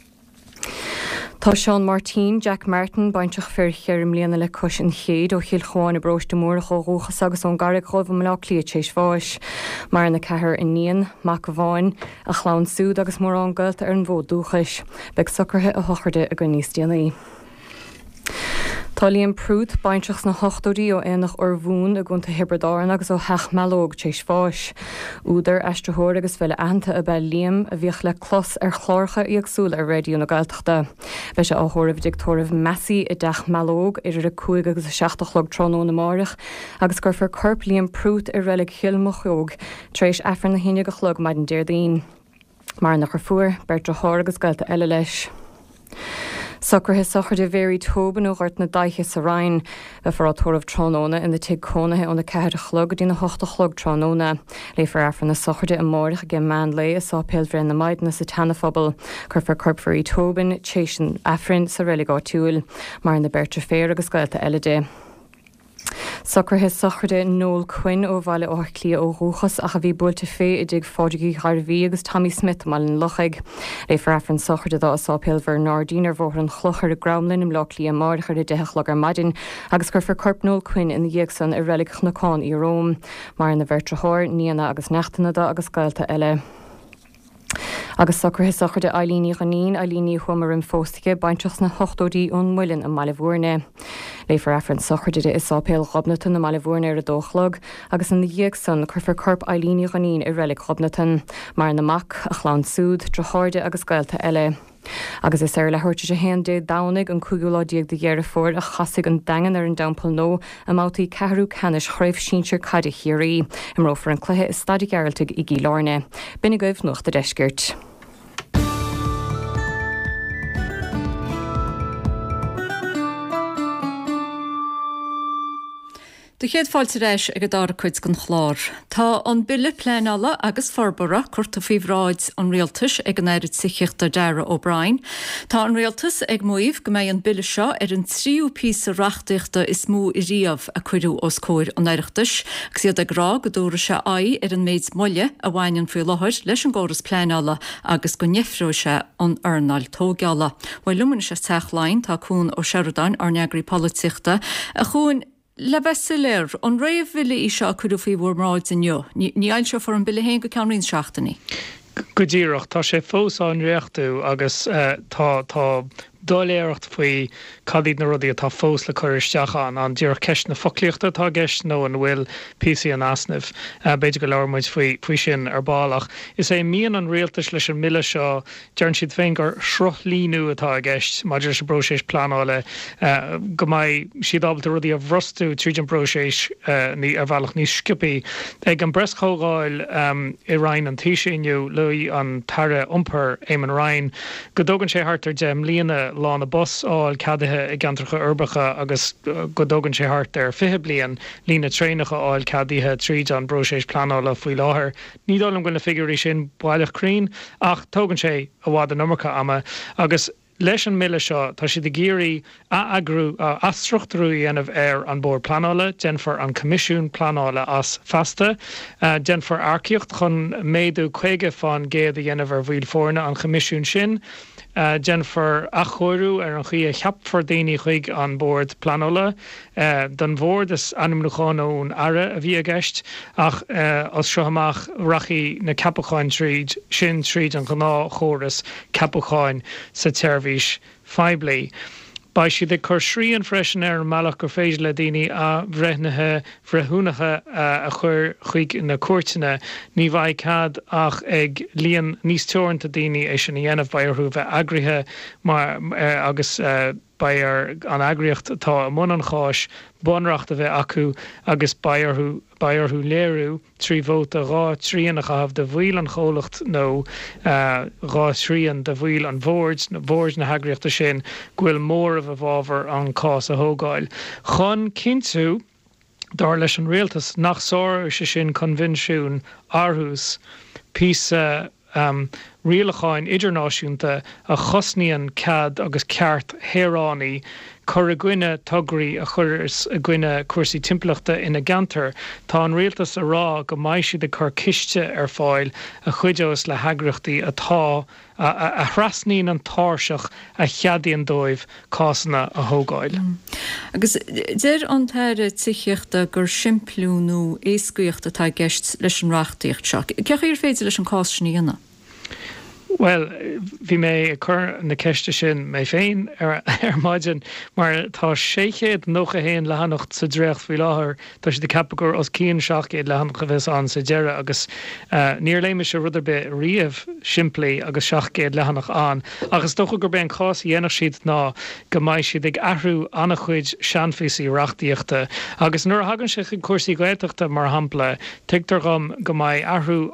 Tá Sean Martin, Jack Martin baintach fir cheirm líana le cos an chéad ó Chilchháin a bróiste mórach ó róchas agus ón garrig chomh me le líad tééis fáis. Mar na cethir in níon, mac a bháin, a chlán súd agus mór an gailta ar an bhód dúchais, beag sucrthe a thocharde a go níos déanaí. Talíon prút baintreachs na hochtúí ó énach ar bhún a gúnta hebredáin agus ó heach melóg tééis fáis. Údar eisteóir agus bheile ananta a bheith líam a bhíoch le clos ar chlárcha íagsúil ar réú na Gaeltachta. Bheit se áthirmh dictóirmh mesaí i d deach melóg idir a cuaig agus a seaachtalog trónó na máireach, agus gur fir corp líon prút ar rélig chiilmochóg, trééis efran na hine go chlog maid an déirdaín. Mar nach ar fuair, Bertra Háir agus Gaelta eile leis. Sucrthe sochar de bhéirí tóban ó ghart na daiche sa rain a far átómh trónóna in de tiig cónathe ó na ceir chlog dí na hochta chlog trónóna. Lé far afran na socharte a mórach a gé man lé a sápéil bhre na maidna sa tanafabal chur far corpfarí tóban téisian afrin sa réiligá túil mar na Bertra féir agus Gaelta eile dé. Sucrthe socharte nóil cuin ó bhaile áchlí ó rúchas a bhí builte fé i dig fádaí Harvey agus Tommy Smith mal an lochaig. É frafran socharte dá sápéil ver Nardín ar bhór an chlochar a Gramlin im lochlí a marchar i dechlag ar madin agus gur fir corp nóil cuin in dhéagsan i rélig chnacán i Róm, mar na Bertra Háir níana agus neachtainna agus Gaelta eile. Agus sucrthe sochar de Eilíní Ghanín Eilíní chumar in fóstaige baintreachs na hochtóí ón muilin an Malibhúrne. Lé far afran sochar de is sápéil chobnatan na Malibhúrne ar a dóchlog, agus in dhéag san chur fir corp Eilíní Ghanín i rélig chobnatan, mar na mac a chlán súd, Drochárde agus Gaelta eile. Agus is ar le thuirte sé héan dé dánig an cúguládíag de dhéar fór a chasigh an dagan ar an dampel nó a mátaí cehrú canis chraibh síir cad a chiaí, im rófar an cluthe is stadi geiraltig i gí lárne. Binne goibh nucht a deisgirt. De chéad fáilte réis ag dar chuid gon chlár. Tá an bille pléála agus farbara chuirta fihráid an réaltas ag an éirid sichíochtta Dara O'Brien. Tá an réaltas ag muomh go méid an bille seo ar an tríú pís a reachtaíochta is mú i riamh a cuiú os cóir an éireachtas, agus iad ará go dúra se aí ar an méid molle a bhhainean faoi láthir leis an ggóras pléála agus go nefriú se an arnáil tógeala. Bhil lumanna se teachláin tá cún ó Sheridan ar neagraí políochta a chuún le bheitléir an réamh bhile í seo chuú faoi bhór mráid in jo. Ní ail seo for an bille héin go ceanrín seachtaí. Go ddíireach tá sé fósáin réachtú agus tá tá dáléireacht faoi cadíd na rudaí atá fós le chuir isteachán an dtíar ceist na foclíochta tá gceist nó an bhfuil P C an asnamh beidir go leirmuid faoi faoi sin ar bálach. Is é míon an réaltas leis an mille seo dearann siad féin gur sruth líú atá a gceist, maidir se broséis planála go mbeidh siad ábalta rudaí a bhrostú tríd an broséis ní ar bhealach níos scipaí. Ag an brescógáil i Ryan an tíise inniu luí an tare umpar éman Ryan, go dógann sé hartar dem líana lá na bus áil cadathe i gantracha urbacha agus go dógann sé hart ar fiche bliain lína trénacha áil cadíthe tríd an broséis planála faoi láthair. Ní dólam go na figurí sin báileach crín ach tógann sé a bhád an nummarcha ama agus leis an mille seo tá si de géirí a agrú a astruchttarú dhéanamh ar an bór planála, denfar an comisiún planála as fasta, denfar arcíocht chun méadú chuige fan géad a dhéanamh ar bhíl fórna an comisiún sin, Uh, Jennifer achorú ar an chuí cheapfar daoine chuig an bord planála. Uh, den bhór is animnúcháón ara a bhí a gceist ach uh, as seo amach rachaí na capacháin tríd sin tríd an gná chóras capacháin sa teirmhís feibli. Ba si de chur sríon freisin ar an meach gur féidir le daoine a bhreithnathe bhreithúnacha a chur chuig na cuairteanna ní bhaid cad ach ag líon níos teoranta daoine é sin dhéanamh bairthú bheith agrithe mar agus bair an agriocht tá món an cháis bonreacht a bheith acu agus bairthú bairthú léirú trí bhóta rá trían a chahabh de bhíl an cholacht nó rá trían de bhíl an bhórds na bhórds na hagriochta sin ghfuil mór a bhábhar an cás a thógáil. Chun cinntiú dar leis an réaltas nach sáir se sin convinisiún arthús písa um, rialacháin idirnáisiúnta a chosníon cad agus ceart héránaí chur a gcuine tugraí a chur a gcuine cuasaí timpeachta ina gantar, tá an réaltas a rá go mbeidh siad a chur ciste ar fáil a chuideos le hagrachtaí atá a thrasníon an táirseach a cheadaíon dóibh cásanna a thógáil. Mm. Agus déir an teire tiíochta gur siimplúnú éascuochta tá gceist leis an reachtaíocht seach. Ceach ar féidir leis an cáisinaíonna? Well, bhí mé chur na ceiste sin mé féin ar ar maidin mar tá séchéad nócha héon lehannacht sa dréocht faoi láthair tá si de capgur os cían seachcéad lehanach a bheits an sa deire agus níor léime se ruidir be riamh siimplí agus seachcéad lehanach an. Agus docha gur ben cás dhéanach siad ná go mbeidh siad ag ahrú annach chuid seanfií reachtaíochta. Agus nuair hagann se chu cuasaí gailteachta mar hampla, tuigtar gom go mbeidh ahrú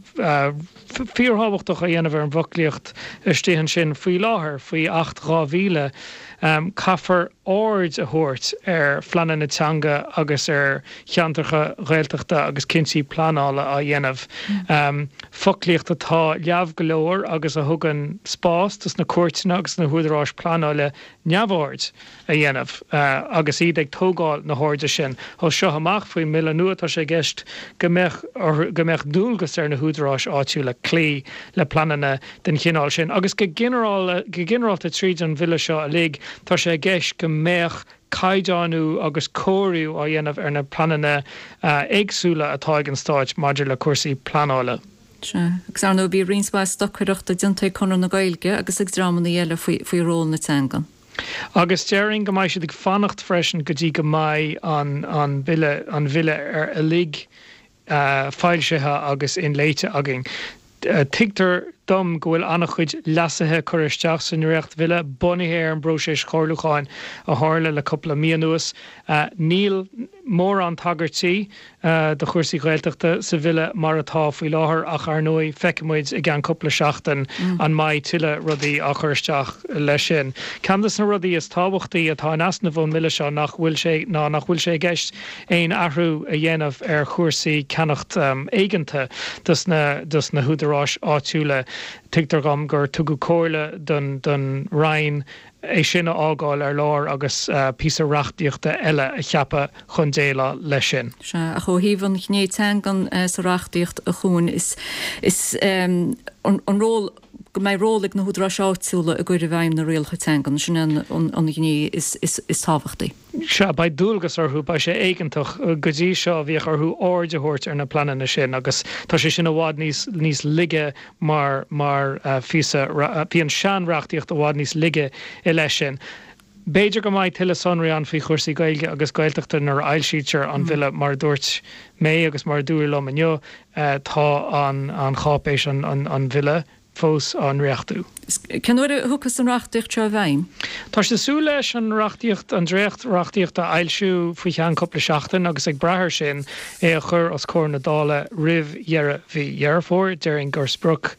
fíorthábhachtach a dhéanamh an bhoclíocht istíhann sin faoi láthair faoi acht dhá um, caafar ord a thuirt ar flanan natanga agus ar cheantarcha réalteachta agus cinsí planála a dhéanamh. Um, Foclíocht atá leabh go leor agus a thugan spás tas na cuairteanna agus na húdarrás planála neamhord a dhéanamh uh, agus iad ag tógáil na háirde sin. Thó seo amach faoi mille nua tá sé gceist go mbeadh dúlgus ar na húdarrás áitiú le clí le planana den chinál sin. Agus go ginearálta tríd an bhile seo a lig tá sé gceist go mbeadh caiideánú agus cóiriú a dhéanamh ar na planana uh, éagsúla atá an stáid maidir le cuasaí planála. Agus ar nó bí rionsbá stochuireachta dinta chunar na Gaeilge agus ag drámanna dhéile faoi ról na teangan. Agus dearing go mbeidh siad ag fannacht freisin go dtí go mbeidh an an bhile an bhile ar a lig uh, fáilsethe agus in léite agin. Uh, Tigtar dom go bhfuil annach chuid lasathe choristeach san nuacht bhile bonithe an broséis chorlúcháin a hála le coppla míanúas. Uh, níl mór an tagartí uh, de chuirsaí gailteachta sa bhile mar atá faoi láthair ach ar nói feicimid i gceann coppla seachtain mm. an maith tuile rudaí a choristeach lei sin. Candas na rudaí is tábhachtaí atá in asna bhn mille seo nach bhfuil sé ná nach bhfuil sé gceist éon ahrú a dhéanamh ar chuirsaí ceannacht um, éigente dus na, dus na húdarrás áitiúla. Tigtar gom gur tugu cóirle don, don rain é sinna ágáil ar lár agus uh, písa reachtaíochta eile a cheappa chun déile lei sin. Se a chu híhann chné teangan uh, sa reachtaíocht a chuún is, is um, an, an ról go mé rólaigh na húdarrás áitiúla a gcuir a bhaim na réalcha teangan sin an gní is, is, is tábhachtaí. Se ba dúlgus arthú ba sé éigeantach go dtí seo bhíoh arthú áirde thuirt ar na planana sin agus tá sé sin bhád níos níos lige mar mar uh, fisa bhí an seanreachtaíocht a bhád níos lige i lei sin. Béidir go mbeidh tuile sonraí faoi chuirsaí Gaeilge agus gailteachta nar ailsítear an bhile mar dúirt mé agus mar dúir lom anneo uh, tá an an chápéis an an, an bhile fós an reachtú. Ceanúir a thuchas an reachtaíocht seo bhaim? Tá sé sú leis an reachtaíocht an dréocht reachtaíocht a ailsiú faoi cheann coppla seachtain agus ag brathir sin é a chur os cóir na dála rih dhearra bhí dhearfóir dearing gur spruc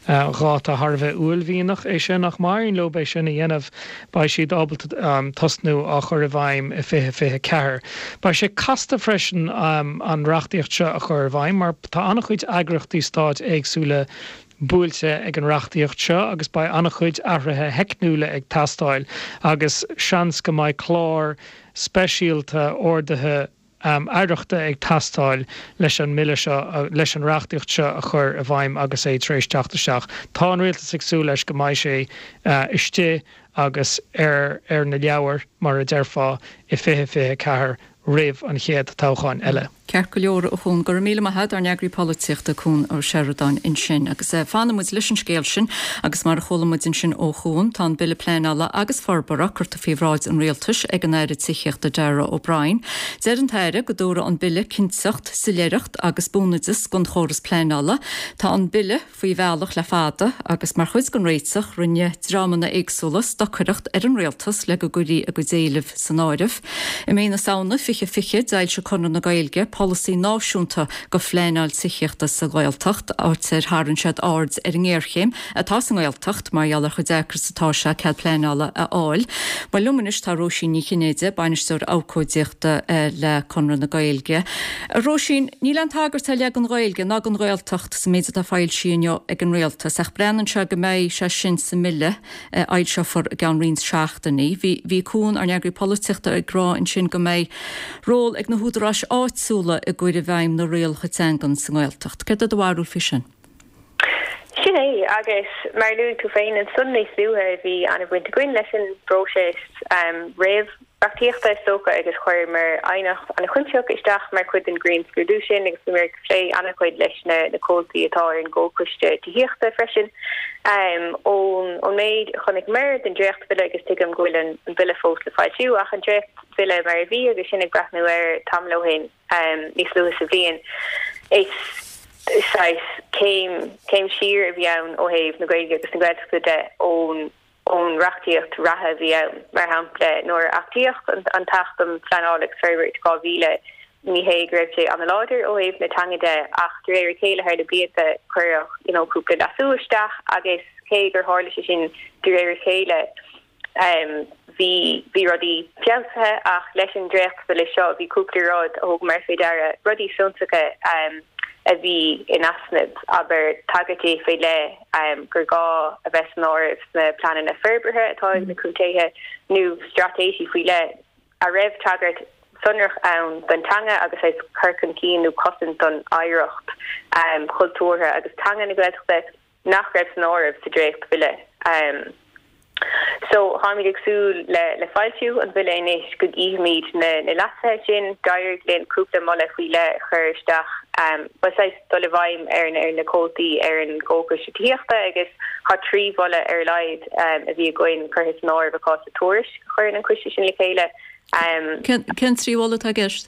gát a Harbheith uailhíonach é sin nach marin lo bei sin a dhéanamh ba siad ábalta um, tosnú a chur a bhaim i fithe fithe ceathir. Ba sé casta freisin um, an reachtaíocht seo a chur a bhaim mar tá annach chuid agrachtaí stáit éagsúla búilte ag an reachtaíocht seo agus ba annach chuid ahrathe heicnúla ag tastáil agus seans go mbeidh chlár speisialta ordathe um, aireachta ag tastáil leis an mille seo leis an reachtaíocht seo a chur a bhaim agus é tréis teachtaseach. Tá an rialtas agsú leis go mbeidh sé uh, iste agus ar ar na leabhar mar a deirfá i fithe fithe ceathir rih an chéad táchain eile. Ceart go leor a chun gur míle maithe ar neagraí políochta chun ar Sheridan in sin agus é fanna muid leis an scéal sin agus mar cholamid in sin ó chuún tá bille pléála agus forbara chuirta fíhráid an réaltas ag an éirid sicheachta Dara O'Brien. Deir an teire go dúra an bille cinsacht siléireacht agus búnaidir gon choras pléála tá an bille faoi bhealach le fada agus mar chuid gon réiteach rinne drámanna éagsúla stochuireacht ar an réaltas le go gurí a go déileh san áirih. I ména saona fiche fiche deil se chunar na Gaeilge policy náisiúnta go phléineáil sicheachta sa Gaeltacht áit ar háann siad áird ar an ggéirchéim atá san Gaeltacht mar eallar chu deachar satá se cead pléineála a áil. Ba lumanis tá Róisín ní chinéide bainisteúir ácóidíochta le chunar na Gaeilge. Róisín, ní le tagart le an Gaeilge ná an Gaeltacht sa méid a fáil síoneo ag an réaltas ach brenn se go méid se sin sa mille aid se for gan rins seachtaí. Bhí cún ar neagraí políochta ag grá in sin go méid ról ag na húdarrás áitsúla a gcuir a bhaim na réalcha teangan sa Gaeltacht. Cad a bhharú fi sin? Sinné agus mar nu tú féin an sunnééis luúthe hí anna bhaint goin leis an broses um, réh Bachtíochtta soca agus chuir mar ainach an chuinseach isteach mar chud an Green Scrúdú sin agus mar lé anna chuid leis na na cótaí atá an ggócuiste tííochtta freisin um, ón ón méid chunig mer den drecht bile agus tu am ghfuil an bile fós le fáilú ach an drecht bile mar a bhí agus sinnig brathnú ar tamlohin um, níos luas a bhíon. Sais céim céim siar a bheann ó héh na Gaeilge agus na Gaeltachta de ón ón rachtíocht ratha bhí mar hapla nóair achtíocht an, an taachtam planálaach ferber gá bhíle ní hé greibh sé an láidir ó héh na tangaide ach dú éir chéile ar de blianta chuireach you know, cúpla asúisteach agus cé gur hála sin dú éir chéile um, hí hí rodí peanthe ach leis an drecht bhfuil seo bhí cúpla rád a thug mar fé dara rodí suntacha um, a bhí in asnad aber tagatí fé le um, gur gá a bheits nóir na planan na ferberthe atá na cútéthe nó stratéisi fao le a raibh tagart sunrach ann dantanga agus é chucan cín nó cosan don áireacht um, cultúrthe agus tanga na Gaeltachta nach raibh nóirh sa drécht bile. Um, So háid agsú le le fáilú an bhfuil éis go íhmíid na na lathe sin dair linn cúpla molla chuile chuirteach um basáis dul bhaim ar ar na cótaí ar an cóca sitíochta agus há trí bhla ar leid um, a bhí goin chuhis nóir bhá a tuairis chuir an cuiiste sin le chéile. Um, Cen trí bhla a gceist?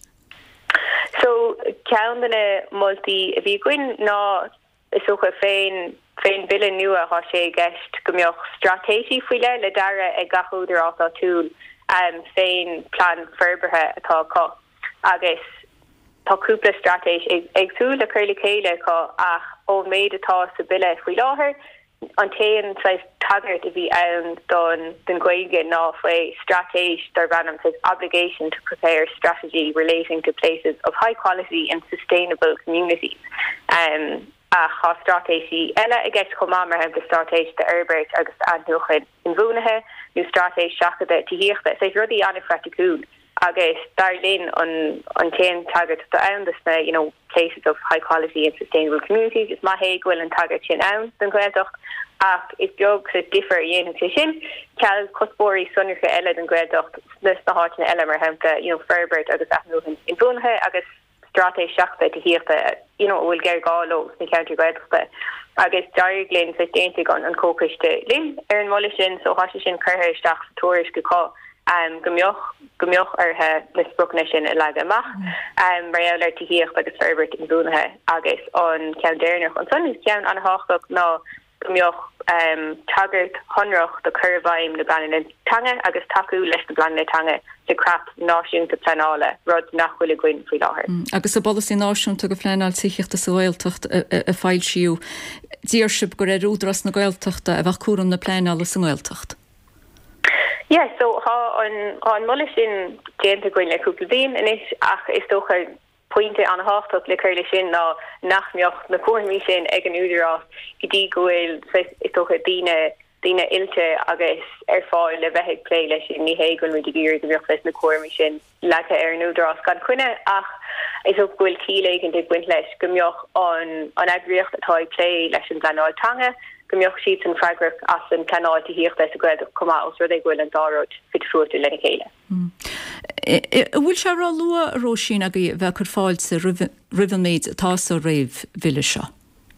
So cean na moltúltaí a bhí goin ná is socha féin féin bille nua há sé gist gombeoch stratéisi fuile le dara ag gaúidir átá túl um, féin plan ferberthe atá có agus táúpla stratéis ag, ag tú le chuirla chéile có ach ó méid atá sa bille faoi láthair an téan sais tagart a bhí ann don den Gaeilge ná faoi stratéis dar bannam says obligation to prepare strategy relating to places of high quality and sustainable communities. Um, a cha stratéisi eile a gist chomá mar heb de stratéis de Herbert agus anúchan in bhúnathe nó stratéis seachada tííochta sé rudí anna freticún agus darlín an an téan tagart do ann na you know places of high quality and sustainable communities is ma hé gohfuil an tagart sin ann den Gaeltacht ach is jog sa differ dhéanam sé sin ceall cosbóí sunnacha eile den Gaeltacht nus na háitna eile mar hemta you know Herbert agus anúchan in bhúnathe agus stratéis seachta tííochta you know bhfuil geir gálo na County Gaeltachta agus dair glén sa déintig an an cócaiste lin ar an molla sin so há sin chuir isteach sa tuairis go cá um, gombeoch gombeoch arthe na sprocna sin i leag amach um, mar eall ar tííocht agus Herbert in bhúnathe agus an cean déirnach an son is cean an háach ná gombeoch um, tagart honrach do churbhaim na blanan tanga agus taú leis na blanan tanga le crap náisiúnta planála rud nachhfuil a gcuin faoi láthair. Mm, agus a bolas í náisiúnta go pléáil tíochtta sa Gaeltacht a, a, a fáil siú dír sib go raibh údras na Gaeltachta a bheith cuaran na pléála sa Gaeltacht. Yeah, so há an an molla sin déanta goin le cúpla bhíon inis ach is dócha pointe an hácht le chuirla sin ná nachmiocht na cuairmí sin ag an údarrás go dtí gohfuil is dócha díine díine ilte agus ar fáil le bheittheag lé leis sin ní hégann mu ggéir go bheocht leis na cuairmí sin lecha ar an údarrás gan chuine ach is op bhfuil cíle an dig buint leis gombeoch an an agriocht atá lé leis an planáiltanga gombeoch siad an freigrach as an planáil tííocht leis a goid comá os rud ag bhfuil an dáród fit fuúirú lena chéile. Bhfuil se rá lua ró sin a bheith chur fáil sa rihanméid atá sa réomh bhile seo.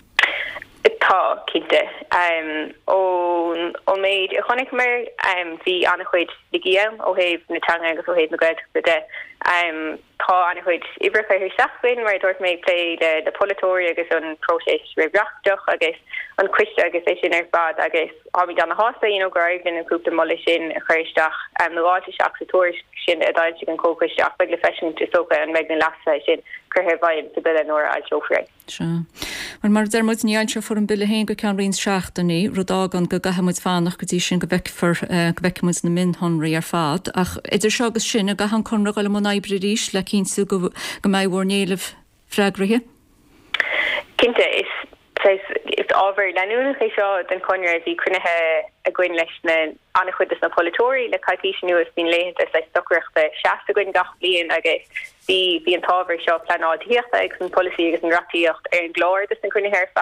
Tá cinnte um, ón ón méid a chonig mar um, bhí anna chuid ligíam ó héh natanga agus ó héh na Gaeltachta de um, tá anna chuid ibricha ar seachfuin mar dúirt méid lé le de polytóí agus an próséis réhreachtach agus an cuiiste agus é sin ar bad agus ámid an na hása you know, go raibhn an cúpla molla sin a chuiristeach um, na láte seach sa tuairis sin a dáil sin an cócuisteach beag le fesin tú soca an meid na lasa sin chuthe bhaim sa bile nóir a seofra. Sure. Mar mar dermid níanse for an bille héin go cean rion seachtaí rudágan go gahamid fánach go dtí sin go bheicear go bheicemuid na min honraí ar fad ach idir segus sin a gahan chunra go le mna ibridís le cínsú go go maighhór néileh freigrithe. Cinnte is is ábhar leúnach é seo den chuir bhí crunethe a gcuin leis na anna chuidas na polytóí le caiici nuas bín léint is leis storeachta seasta goin gach blion agus bhí bhí an tábhar seo planáil tíochta agus an policy agus an ratíocht ar an glóir dus an crunethe ar fad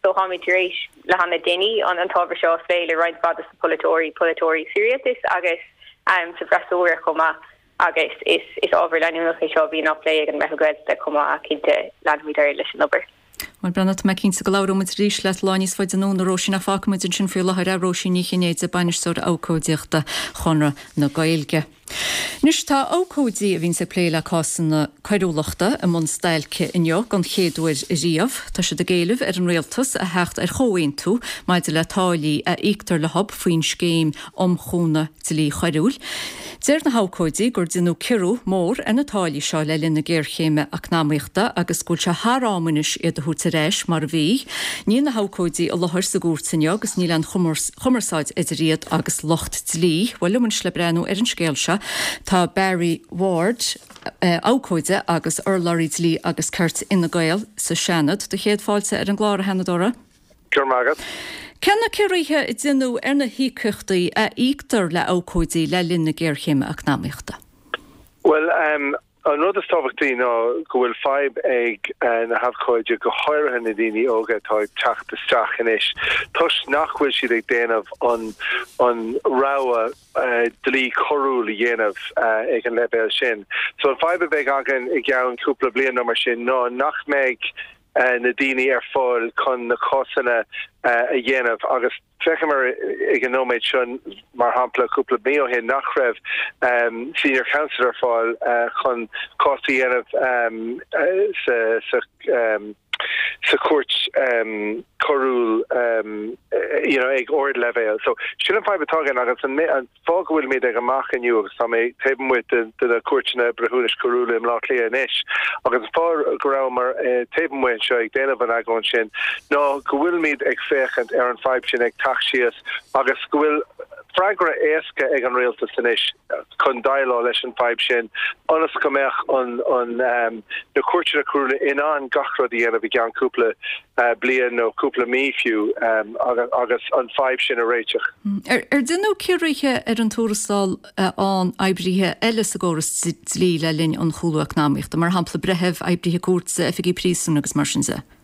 so hamituéis le hanna déni an an tábhar seo féile roiint bad sa polytóí polytóí seriatis agus um, sa bhreaúir chuma agus is is ábhar leúach seo bhí nachlé an megaid de chuma a cinnte landmíidir leis an obair. Mar brennat me cinn sa goláú mit rís le láníos foiid an óna rósin a famuid sin fiú lethir a rósin ní chinnéid a bainisúir ácódíochta chunra na gailge. Nus tá ócódí a vín sa pléile cásanna coirúlachta a mún stailce inneo gan chéadúir riamh, tá se de géileh ar an réaltas a hecht ar chohain tú, maidide le tálaí a íictar le hab faoin scéim omchúna til lí choirúil. Déir na hácódí gur dinú cirú mór a na tálaí seo le linn na géirchéime a cnámaíochta agus gúil se hárámunis iad a húta réis mar bhí, ní na hácódí a lethir sa gúrtainne agus ní lean chumarsáid idir riad agus locht tlí, bhfuil lumann le brenn ar an scéil se. Tá Barry Ward uh, ácóide agus urlairí lí agus ceart ina gail sa Seanad de chéad fáilte ar an gláir henadóra. Cur mágad. Cenna cirithe i dtinú ar na hícuchtaí a íictar le ácóidí le linn na géirchéime a cnámaíochta? Well, um, an rud is tábhachtí ná go bhfuil feib ag na hafcóide go háirithe na daoine óga tá teachta isteach inis. Tus nachhfuil siad ag déanamh an an ráha uh, dlí chorúil a dhéanamh uh, ag an lebéil sin. So an feib a bheith agan i gceann cúpla bliain mar sin ná nach méid uh, na daoine ar fáil chun na cosanna uh, a dhéanamh agus Fechemar ag an nóméid sin mar hampla cúpla mí hin nach raibh um, senior councillor fáil uh, chun costaí dhéanamh um, uh, sa, sa um, sa cuat um, chorúil um, uh, you know, ag ord levéil. So sinna feib atágan agus an, an fág bhfuil méid ag amach aniu agus tá mé taobh muid de cuairtena brethúnis chorúla im lá lí inis. Agus fár go raibh mar uh, taobh muid seo ag déanamh an agón sin. No, go bhfuil méid ag féchant ar an feib sin ag taxíos agus go bhfuil fragra éasca ag an réaltas inis chun dailá leis an feib sin anas go meach an, an um, na cuairtena chorúla in an gachradí dhéanamh gan cúpla uh, blian nó cúpla mífiú um, agus, agus an feib sin a réiteach. Mm. Er, er dinú cirithe ar an túrastáil uh, an eibrithe eile a góras lí le linn an chúla cnámaíochta, mar hampla brethebh eibrithe cuatsa efigí prísún agus mar sin sa.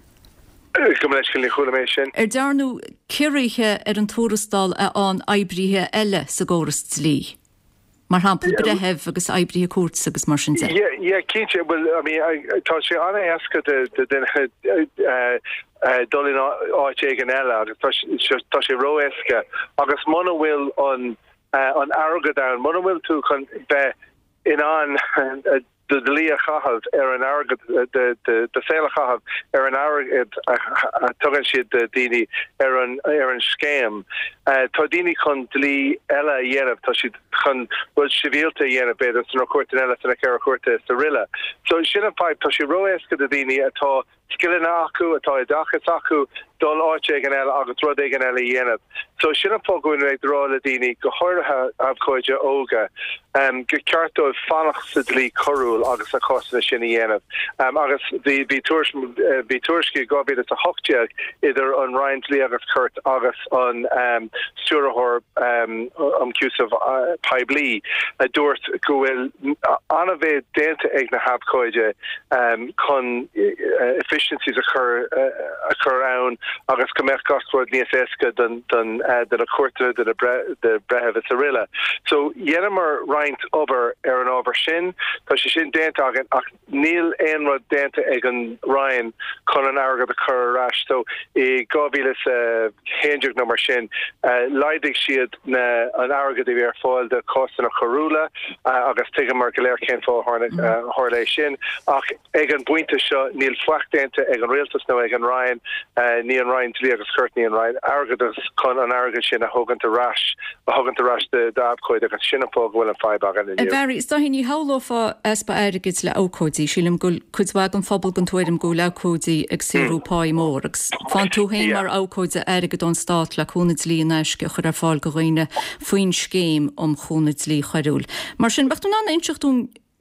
Er darnú cirithe ar an túrastáil a an eibrithe eile sa góras lí. Mar hampla brethebh agus eibrithe cuatsa agus mar sin sa. Yeah, yeah, Keith, well, I mean, I tá sé anna éasca de den dolin áit ag an eile agus tá sé ró éasca agus mona bhfuil an an airgeadán, mona bhfuil tú chun bheith in an de de lia chahad er an argad de de de féle chahad er an argad a tugan siad de dini er an er an scéim tá dini chun dlí eile dhéanamh tá siad chun bhfuil sivíalta dhéanamh beidir san cuairta eile sanna cear cuairta sa riile. So sinna feib tá si roiesca de dini atá skillin acu atá dachas acu dul áite an eile agus rud an eile dhéanamh. So sinna fógúin ag rála dini go háirithe abcóide óga um, go ceartó fannach sa dlí chorúil agus a costa sinna dhéanamh. Um, agus bhí tuairsci gobíad a hochtteag idir an Ryan Lee agus Kurt agus an um, Stúrthór um, am cúsamh uh, Paiblí a dúirt go bhfuil anna bheith déanta ag na habcóide um, chun uh, efficiencies occur uh, occur ann agus go meach gasrod níos éasca den den uh, den a cuairte de bre de brethebh sa riile. So dhéanamar roinnt obair ar an ábhar sin, tá sé sin déanta agan ach níl éon rud déanta ag an Ryan chun an airgad a chur arás. So i gábhílas uh, héinteach nó mar sin uh, leidig siad na an airgad i bhí ar fáil de costan a chorúla uh, agus tuige mar go léir cén fá háirléis sin ach ag an buinte seo níl flecht déanta ag an réaltas nó ag an Ryan uh, ní an Ryan Lee agus Kurt ní an Ryan airgad chun an airgad sin a thugann a ras a thugann a ras de dabcóid agus sinna fág bhfuil an feib agan in. Barry, is dá hí hálofa espa airgid le ócóidí sílim go chuidhag an fphobal gan tuairim go leóidí ag siú páí mór agus fan tú héin mar ócóide airgad an stát le chúnid lí neisce chur ar fáil go roiine faoin scéim om chúnid lí choirúil. Mar sin bechtún an inseachtún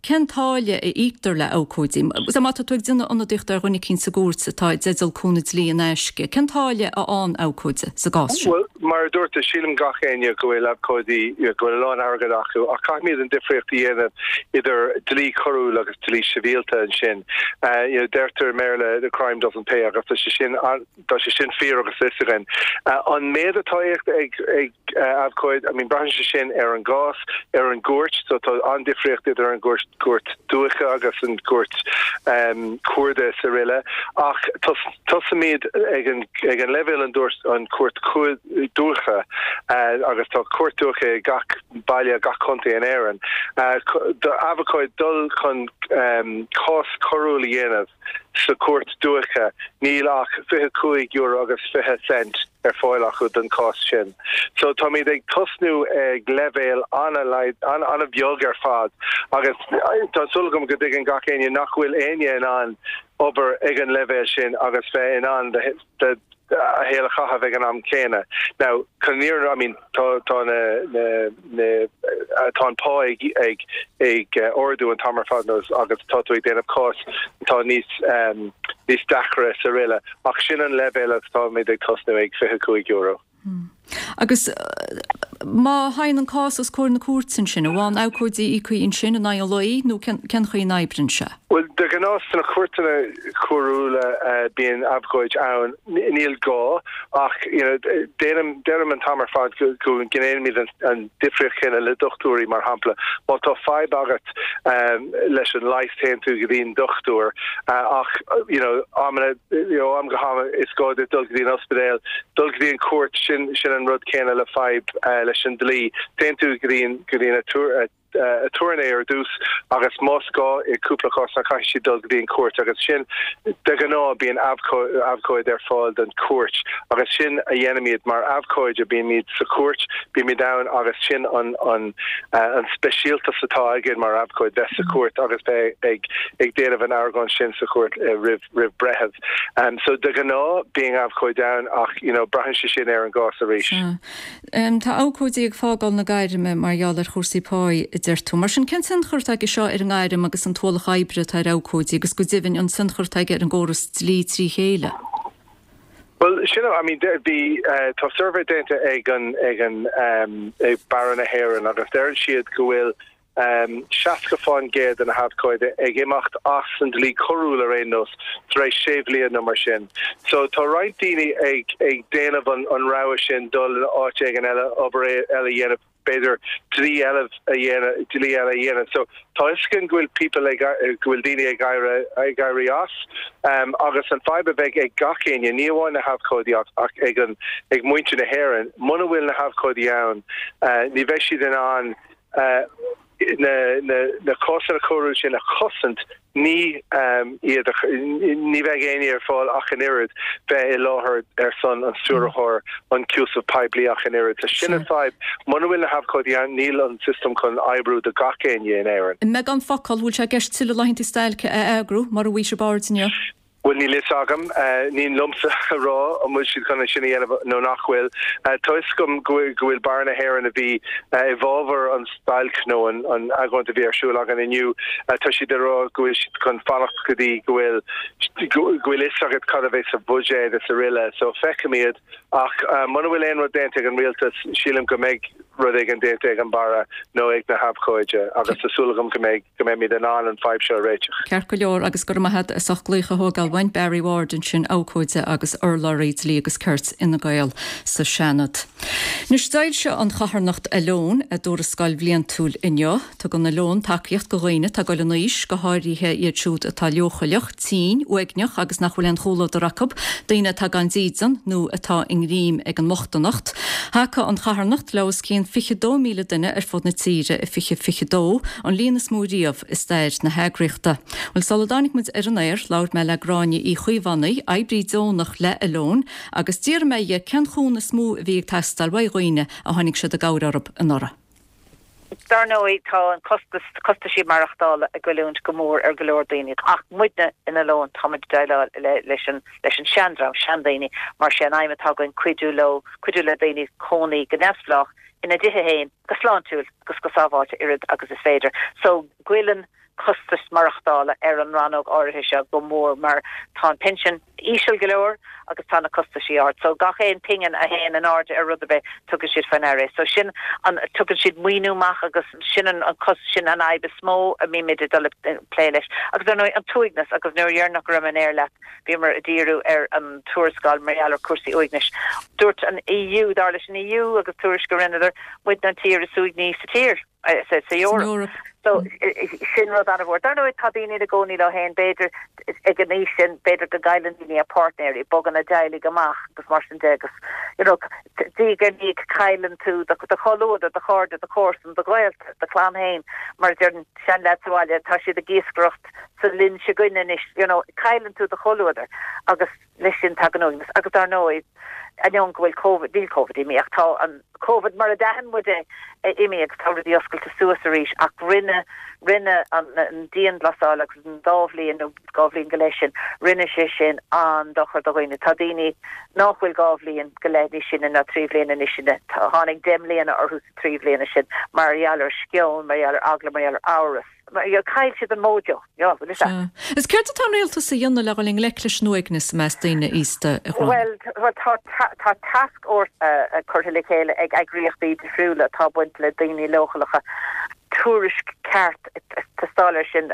Kentáile i ítar le ácóidí. Sa má tuag duna anna dichtar runnig cín sa gúrsa tá dzedal cúnid lí an eisce. Kentáile a an ácóide sa gas. Well, mar dúirta sílim gachéine go bhfuil abcóidí go lán agad acu a caiimiad an difriochttaí dhéanamh idir dlí chorú agus dlí sivíalta an sin. You know, deirtar méle the crime doesn't pay agus tá sé sin tá sé sin fear agus is again. An méad atá ag ag abcóid, I mean brahan sé sin ar an gás, ar an gúirt, so tá an difriocht idir an gúirt gúirt dúcha agus an gúirt um, cuairde sa riile. Ach tá sa míad ag an ag an level an dúirt an cuairt dúcha uh, agus tá cuairt dúcha gach bailile gach contaí an éan. Uh, the avocóid dul chun um, cás choúla dhéanamh sa cuairt dúcha níl ach fiche cúig euro agus fiche cent ar fáil acu den cás sin. So tá míad ag tosnú ag levéil anna leid an anna bheag ar fad agus tá sulgam go dig an gachéine nach bhfuil aine an ober ag an levéil sin agus fé in an de, de a hele chaha vegan am céine. Now conir I mean tá tá na na na tá pá ag ag ag orú an tamar fadnos agus tá ag déanamh cás tá níos um níos dachra sa riile ach sin an levéil tá mé ag tosnú ag fiche cúig euro. Agus má hain an cásas cór na cuatsan sin bháin ácóidí ícuí in sin na loí nó cen chuí naibrin se. Well de ganás na cuairtainna choúla bíon abcóid ann níl gá ach you know déanam déanam an tamar fad go gnéan míad an difrioch chéine le dochtúirí mar hampla má tá fáib agat um, leis an leis téan tú go dtíon dochtúir uh, ach you know amna you know am go hama is gáid dul go dtíon ospidéal dul go dtíon cuairt sin sin an rud céine le fáib uh, leis an dlí téan tú go dtíon go dtíon a túr uh, a tourné ar dús agus Moscó i cúpla cos na caiisi dul go dtíon cuairt agus sin de gná bíon abcóid ar fáil den cuairt agus sin a dhéanamíad mar abcóid a bíon míad sa cuairt bí mi da agus sin an an uh, an speisialta satá agin mar abcóid de sa cuairt agus be ag ag déanamh an argán sin sa cuairt uh, rih rih brethebh. Um, so de gná bíon abcóid down ach you know brahan sé sin ar an gás a rééis. Um, tá ácóidí ag fágáil na gaiirime mar geall ar chósaí páí dirtu mar sin cen sinchirteige seo ar an gaiirim agus an tóla chaibre tar ácóidí agus go dibhann an sinchirteige ar an ggóras lí trí chéile. Well, you know, I mean, there'd be uh, to survey data ag an ag an um ag baron a hair and agus there she had go will um shaska fan ged and had coide ag imacht as and lí choúla rénos tre shavely a number sin. So to right dini ag ag dana van an ra sin dul an áte ag an ella over ella yen beidir dlí eileh a dhéana dlí eile a dhéana. So tá iscin ghfuil people ag ghfuil daine ag gaire ag gairí as um, agus an faibe bheith ag gachéine ní bháin na habcóidí ach ag an ag muinte na héan muna bhfuil na habcóidí ann uh, ní bheith siad an an uh, na na na cosar a choú sin a chosant ní um iad ní bheith géine ar fáil ach an irid bheith i láthair ar son an suúrathir an cúsah pipelí ach an irid. Tá sin an fáib muna bhfuil na habcóidí an níl an system chun ebrú de gacéine in éan. Me an focail bhúil se gceist tuile lehinnta stailce a egrú mar a bhí se báirtine. Well, ní lis agam uh, ní lumsa rá an mu siad chuna sinna dhéanamh nó nachhfuil tois gom gohfuil barna hair a bhí evolver an stailc nó an an agónta bhí arsúil agan inniu tá siad ará gohfuil siad chun fallach go dtí gohfuil gohfuil is agad cad a bheith sa budget a sa riile so fecamiad ach muna bhfuil éon rud déanta an rialtas sílim go méid rud ag an déanta ag an bara nó ag na habcóide agus tasúlagam go méid go méid an an an five seo réiteach. Cear go leor agus gur maithad a sachglaocha thógáil bhain Barry Warden sin ácóide agus urlaréid lí agus Kurt ina gail sa Seanad. Nu staid se an chaharnacht a lón a dúra scail bblion túl inneo, tá go na lón takeíocht go roiine tá goil níos go háiríthe iad siúd atá leochaileach tín uigneach agus nach bhfuil an chola do racab daine tá gan dían nó atá in rím ag an mochtanacht. Hacha an chaharnacht leos cén fiche dó míle duine ar fod na tíre i fiche fiche dó an líana smúdíomh is staid na heagriachta. Bhfuil saladánig mu ar an éir lair me le gráine í chuomhannaí ebrídónach le alón agus tír méide cen chúna smú bhí testal bha roiine a tháinig se a gáirarb an ora. Dar nóí tá an costa sí marachtála a goúnt gomór ar golóir daine ach muidne ina lón táid deile leis an leis an seanrám seandaine mar sé aimime tágann cuiidú lo cuiidú le daine cónaí gnéasflach ina dithe héin go sláintúil gus go sáháte irid agus is féidir. So ghuiilen custas marachtála ar an rannog áirithe se go mór mar tá pension ísisiil goleir agus tána costa sí art. So gach éon pingin a héin an ard ar rudabeh tugus siad fanare. So sin an tugus siad muoúach agus sin an cos sin an aibe smó a mí mid dul pléiles. Agus an an tuignas agus nuirnach ram an air le bí mar a díú ar an túsáil marialar cuasí oignis. Dúirt an E U dar leis an E U agus túris go rinneidir muid an tír a súig níos sa tír. Sa Europe. So sin rud an bhór. Dar nó cadíine a gcóí le hen beidir ag an níos sin beidir go gaiilandíine a partnéirí bogan a deile goach gus mar sin degus. You know, dí gan ní caiilen tú de choúda de chóda de chósan de ghailt de chlán hain mar dearn sean leáile tá si a gíoscrocht sa lin se goine is, you know, caiilen tú de choúda agus leis sin taganúnas agus dar nóid a young bhfuil COVID díl COVID imi ach tá an COVID mar a dahan mu de imi ag tá di oscail ta suasaríis ach rinne rinne an díon glasáil agus an dábhlíon nó gábhlíon go leisin rinne sé sin an dochar do ghoine tadíine nachhfuil gábhlíon go léní sin in na tríomhlíon in sinne tá hánig déimlíonna orthús tríomhlíonna sin marialar scion marialar agla marialar áras. Jo caiil siad an módio. Is ceirt tá réalta sa dionne le ling lelis nuignas meas daine ísta a chun? Well, tá task or a chuirtha chéile ag agríochttaí defriúla tá buint le daoine lochalacha túris ceart tastáir sin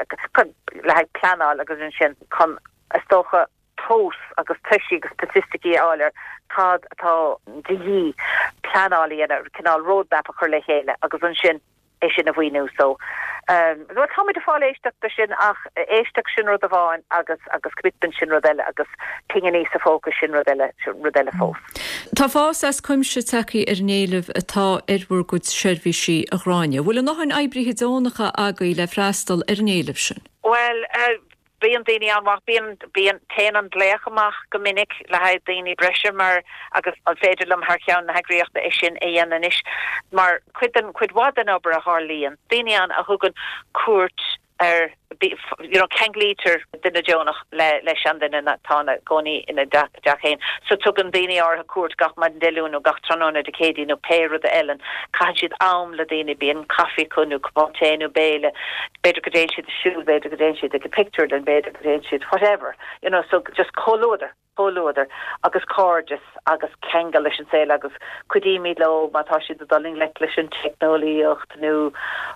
le haid planáil agus in sin chun istócha tós agus tuisí agus statisticí áir tá tá dí planálaí ana cinál roadmap a chuir le chéile agus an sin é sin a bhhainú so um no tá de fáil éisteach sin ach éisteach sin rud a bháin agus agus cuitan sin rodile agus tinganí sa fócus sin rodile rodile fós. Tá fás as cuimse taí ar néileh atá Edward Good seirbhísí a Gráine. Bhfuil nach an eibrithe dónacha agaí le freistal ar néileh sin? Well, uh, Bíon daoine anmach bíon bíon téan an léachamach go minic le haid daoine breise mar agus an féidirlumm thar ceann na hagríochta é sin é dhéanaan is mar chuidan chuidhád an obair a thláíonn. Daoine an a thugann cuairt ar you know kenglítar duna Jonach le le seandan in tána gcóí ina dachéin. So tugann daoine ar a cuairt gach man deún ó gach tróna de cédí nó péir a Ellen cad siad am le daoine bíon caí chunú coptéinú béle beidir go déil siad siú beidir go déil siad ag picture den beidir go déil siad whatever. You know, so just cólóidir cólóidir agus cordis agus kengal leis an saoil agus cuidíimi lo mátá siad a doling le leis an technolíocht nó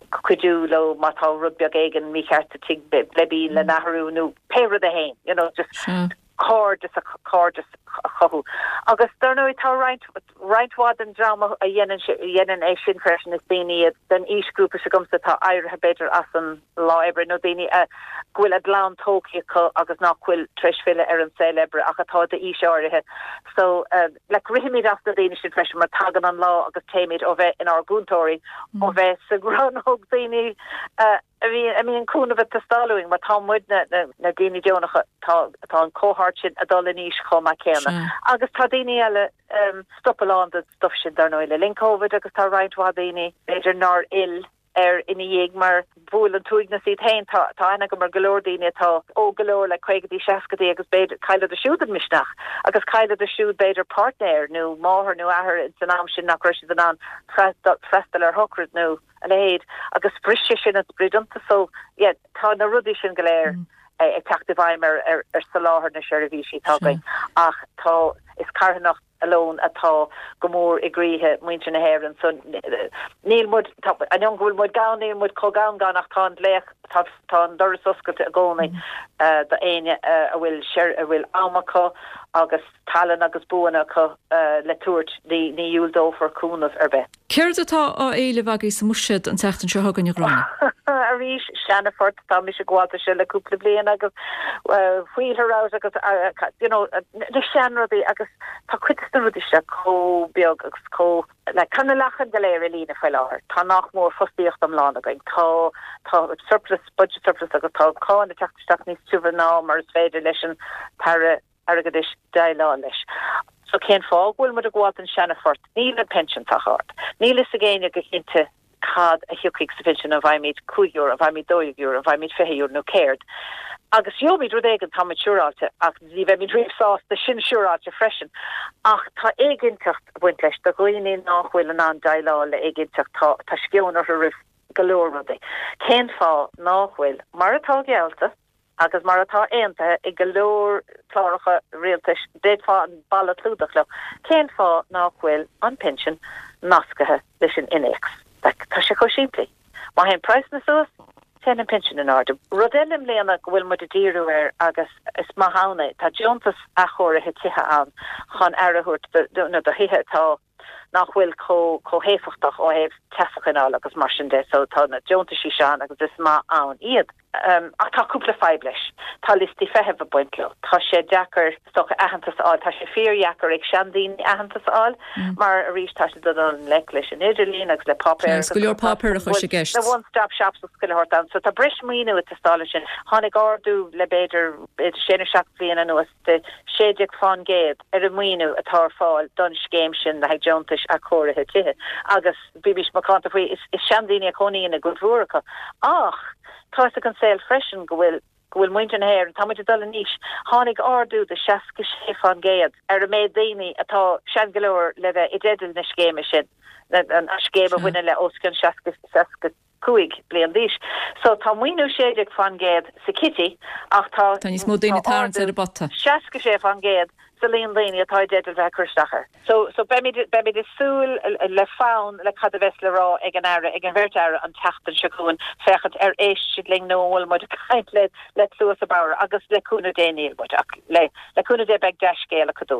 cuidú lo mátá rubbeag éigen mí cheartta tig blebi le nahrú nó péir a hain, you know, just mm. cordis a cordis a chohu. Agus darno tá right rightwad an drama a yennen yennen é sin fresin is déine den isgrúpa se gomsa tá air ha better as an láibre no déine a gwil a glán tóki agus nachhfuil treisfile ar an celebre ach atá de isáirithe. So uh, le rihimid as na déine sin fresin mar tagan an lá agus téimiid ó bheith in our gúntóri ó bheith sa granhog déine uh, I mean, I mean, cún of it tastáluing, ma tá muid na, na, na déine Jonach tá an cóhart sin a dul níos chom a céna. Agus tá daine eile um, stoppalán de stuff sin dar nóile linkovid agus tá reinintá daine beidir nar il ar ina dhéag mar bhúil an túigna sí tain tá aina go mar golóir daine tá ó golóir le chuigadí seacadí agus beidir caiile de siúd an misnach agus caiile de siúd beidir partnéir nó máthir nó ahar in san am sin nach ruisi an an festal ar hocrad nó an éid agus brise sin an bridunta so yeah, tá na rudí sin goléir mm. ag teachtahaim ar ar ar sa láthir na seirbhísí tágain ach tá is carhanach alone atá gomór i gríthe muinte na héir an so níl mud an bhfuil mud gan níl mud có gan gan ach tá an léach tá an doras oscailte a gcónaí de aine a bhfuil seir a bhfuil amacha agus talan agus buana chu le tuairt ní níúil dófar cúnamh ar beth. Céir atá á éile bhagaí sa muisiid an teachtain seo hagan Gráine? A rís Shanafort tá mi se gháilta se le cúpla bliana agus fuilrá agus you know na seanradí agus tá cuiiste rudí se có beag agus có le canna lechan de léir lína feiláir tá nach mór fostíocht am lána going tá tá surplus budget surplus agus tá cáin na teachtasteach níos tuúbhar ná mar is féidir leis an tare agadis dailá leis. So cén fág bhfuil mu a gháil an Shanafort níl an pension tá hart. Níl is a géine go chinnte cad a hiúcig sa pension a bhaimid cúiúr a bhaimid dóiúr a bhaimid fehéúr nó céird. Agus joobid rudégan tá siúráte ach ní bheith mid riomhsás de sin siúráte freisin ach tá éigintecht buint leis do gooine nachhfuil an an dailá le éigintecht tá tá sciúnar a rih golóí. Cén fá náhfuil mar atá gealta agus mar atá aonanta i golóir chláracha rialtas déadfá an balla clúdach le. Cén fá náhfuil an pension nascathe leis an inéex. Tá sé go siimplí. Má hen price na suas, ten an pension in order. Rodelim leanna bhfuil mu a díú ar agus is mahána tá Johntas a choirithe tithe an chun airthút na do hithe tá nachhfuil có héfachtach ó héh teachchaná agus mar sin de so tá na Johnta sí seán agus is má an iad. Um, a tá cúpla feiblis tá listí fehef a buintlo tá sé Jackar stocha ahantas áil tá sé fearheachar ag seandín ahantas áil mar a rís tá sé do an lelis in Idirlín agus le papir scoúor papir a chu sé gist. Na one stop shops a scoile hortan so tá bris míú a stáile sin hánig ardú le beidir séna seach bliana an nuas de séideag fan géad ar a míú a tar fáil don scéim sin le heag Johntas a choirithe tithe agus bibis macanta faoi is seandíine a coníí a gohúracha ach tá a consel freisin gohfuil gohfuil muintin hair an táid dal níis hánig ardú de seaca sé fan géad ar a méid daoine atá seangaloir le bheith i dédal na scéime sin an scéim a bhuiine le oscan seaca seaca cuaig blian díis. So tá muoinú séideag fan géad sa kitty ach tá Tá níos mó daoine tarrant ar a botta. Seaca sé fan géad sa líon daoine atá dédal bheith chuisteachar. So so be mi de súl le fán le cad a bheits le rá ag an aire ag an bhirteire an teachtan seún fechad ar éisiid ling nóil mu a caiint le le luas a bauer agus leúna déanail mu le leúna dé beg deiscéile cadún.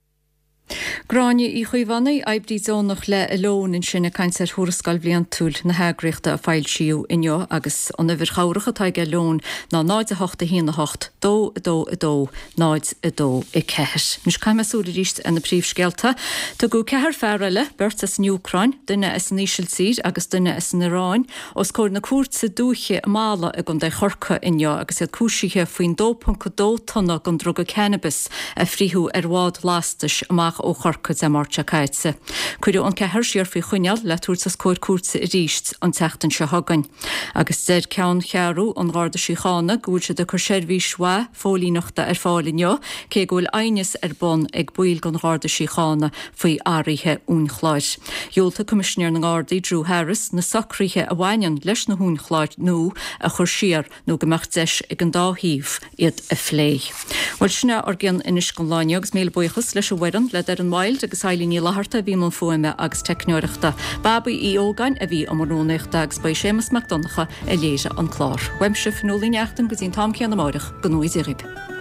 Gráine í chuomhhanna eibdíónach le alón in sinna caiint ar thuúrascail blion túil na heagriachta a fáil siú inneo agus an bhir chairicha taige lón ná náid a hocht a híana hocht dó a dó a dó náid a dó i ceir. Nus caiim asúla ríist an na príomhscealta Tá go ceir fearrile bert as Newcráin duine is an ísil sír agus duine is an Iráin os cóir na cuat sa dúche mála a gon d chorcha inneo agus iad cúsithe faoin dó punca dó tonna gon droga cannabis a fríú ar bhád lástais amach ó chorcha a marcha caitse. Cuidir an ceir siar fao chuineal le túirtas cóir cuatsa i ríist an teachtain se hagain. Agus deir ceann chearú an gáda sí chána gúil se de chur seirbhí schwa fólínachta ar fálinneo cé gúil aines ar bon ag buil gan gáda sí chána faoi áirithe únchláir. Jóolta commissioner na Gardaí Drew Harris na sacríthe a bhainean leis na húnchláir nó a chur siar nó gomeach deis ag an dáhíh iad a phlé. Bhil sinna ar gin inis go láine agus méle buchas leis a bhairan le ar an mhail agus hailíní leharta bhí man fuime agus techneoireachta. Babu í ógain a bhí am marrónaíochta agus ba Séamus McDonacha a léise an chlár. Weimse fanolí neachtan go dtín tam ceanna máireach go nuaidh irib.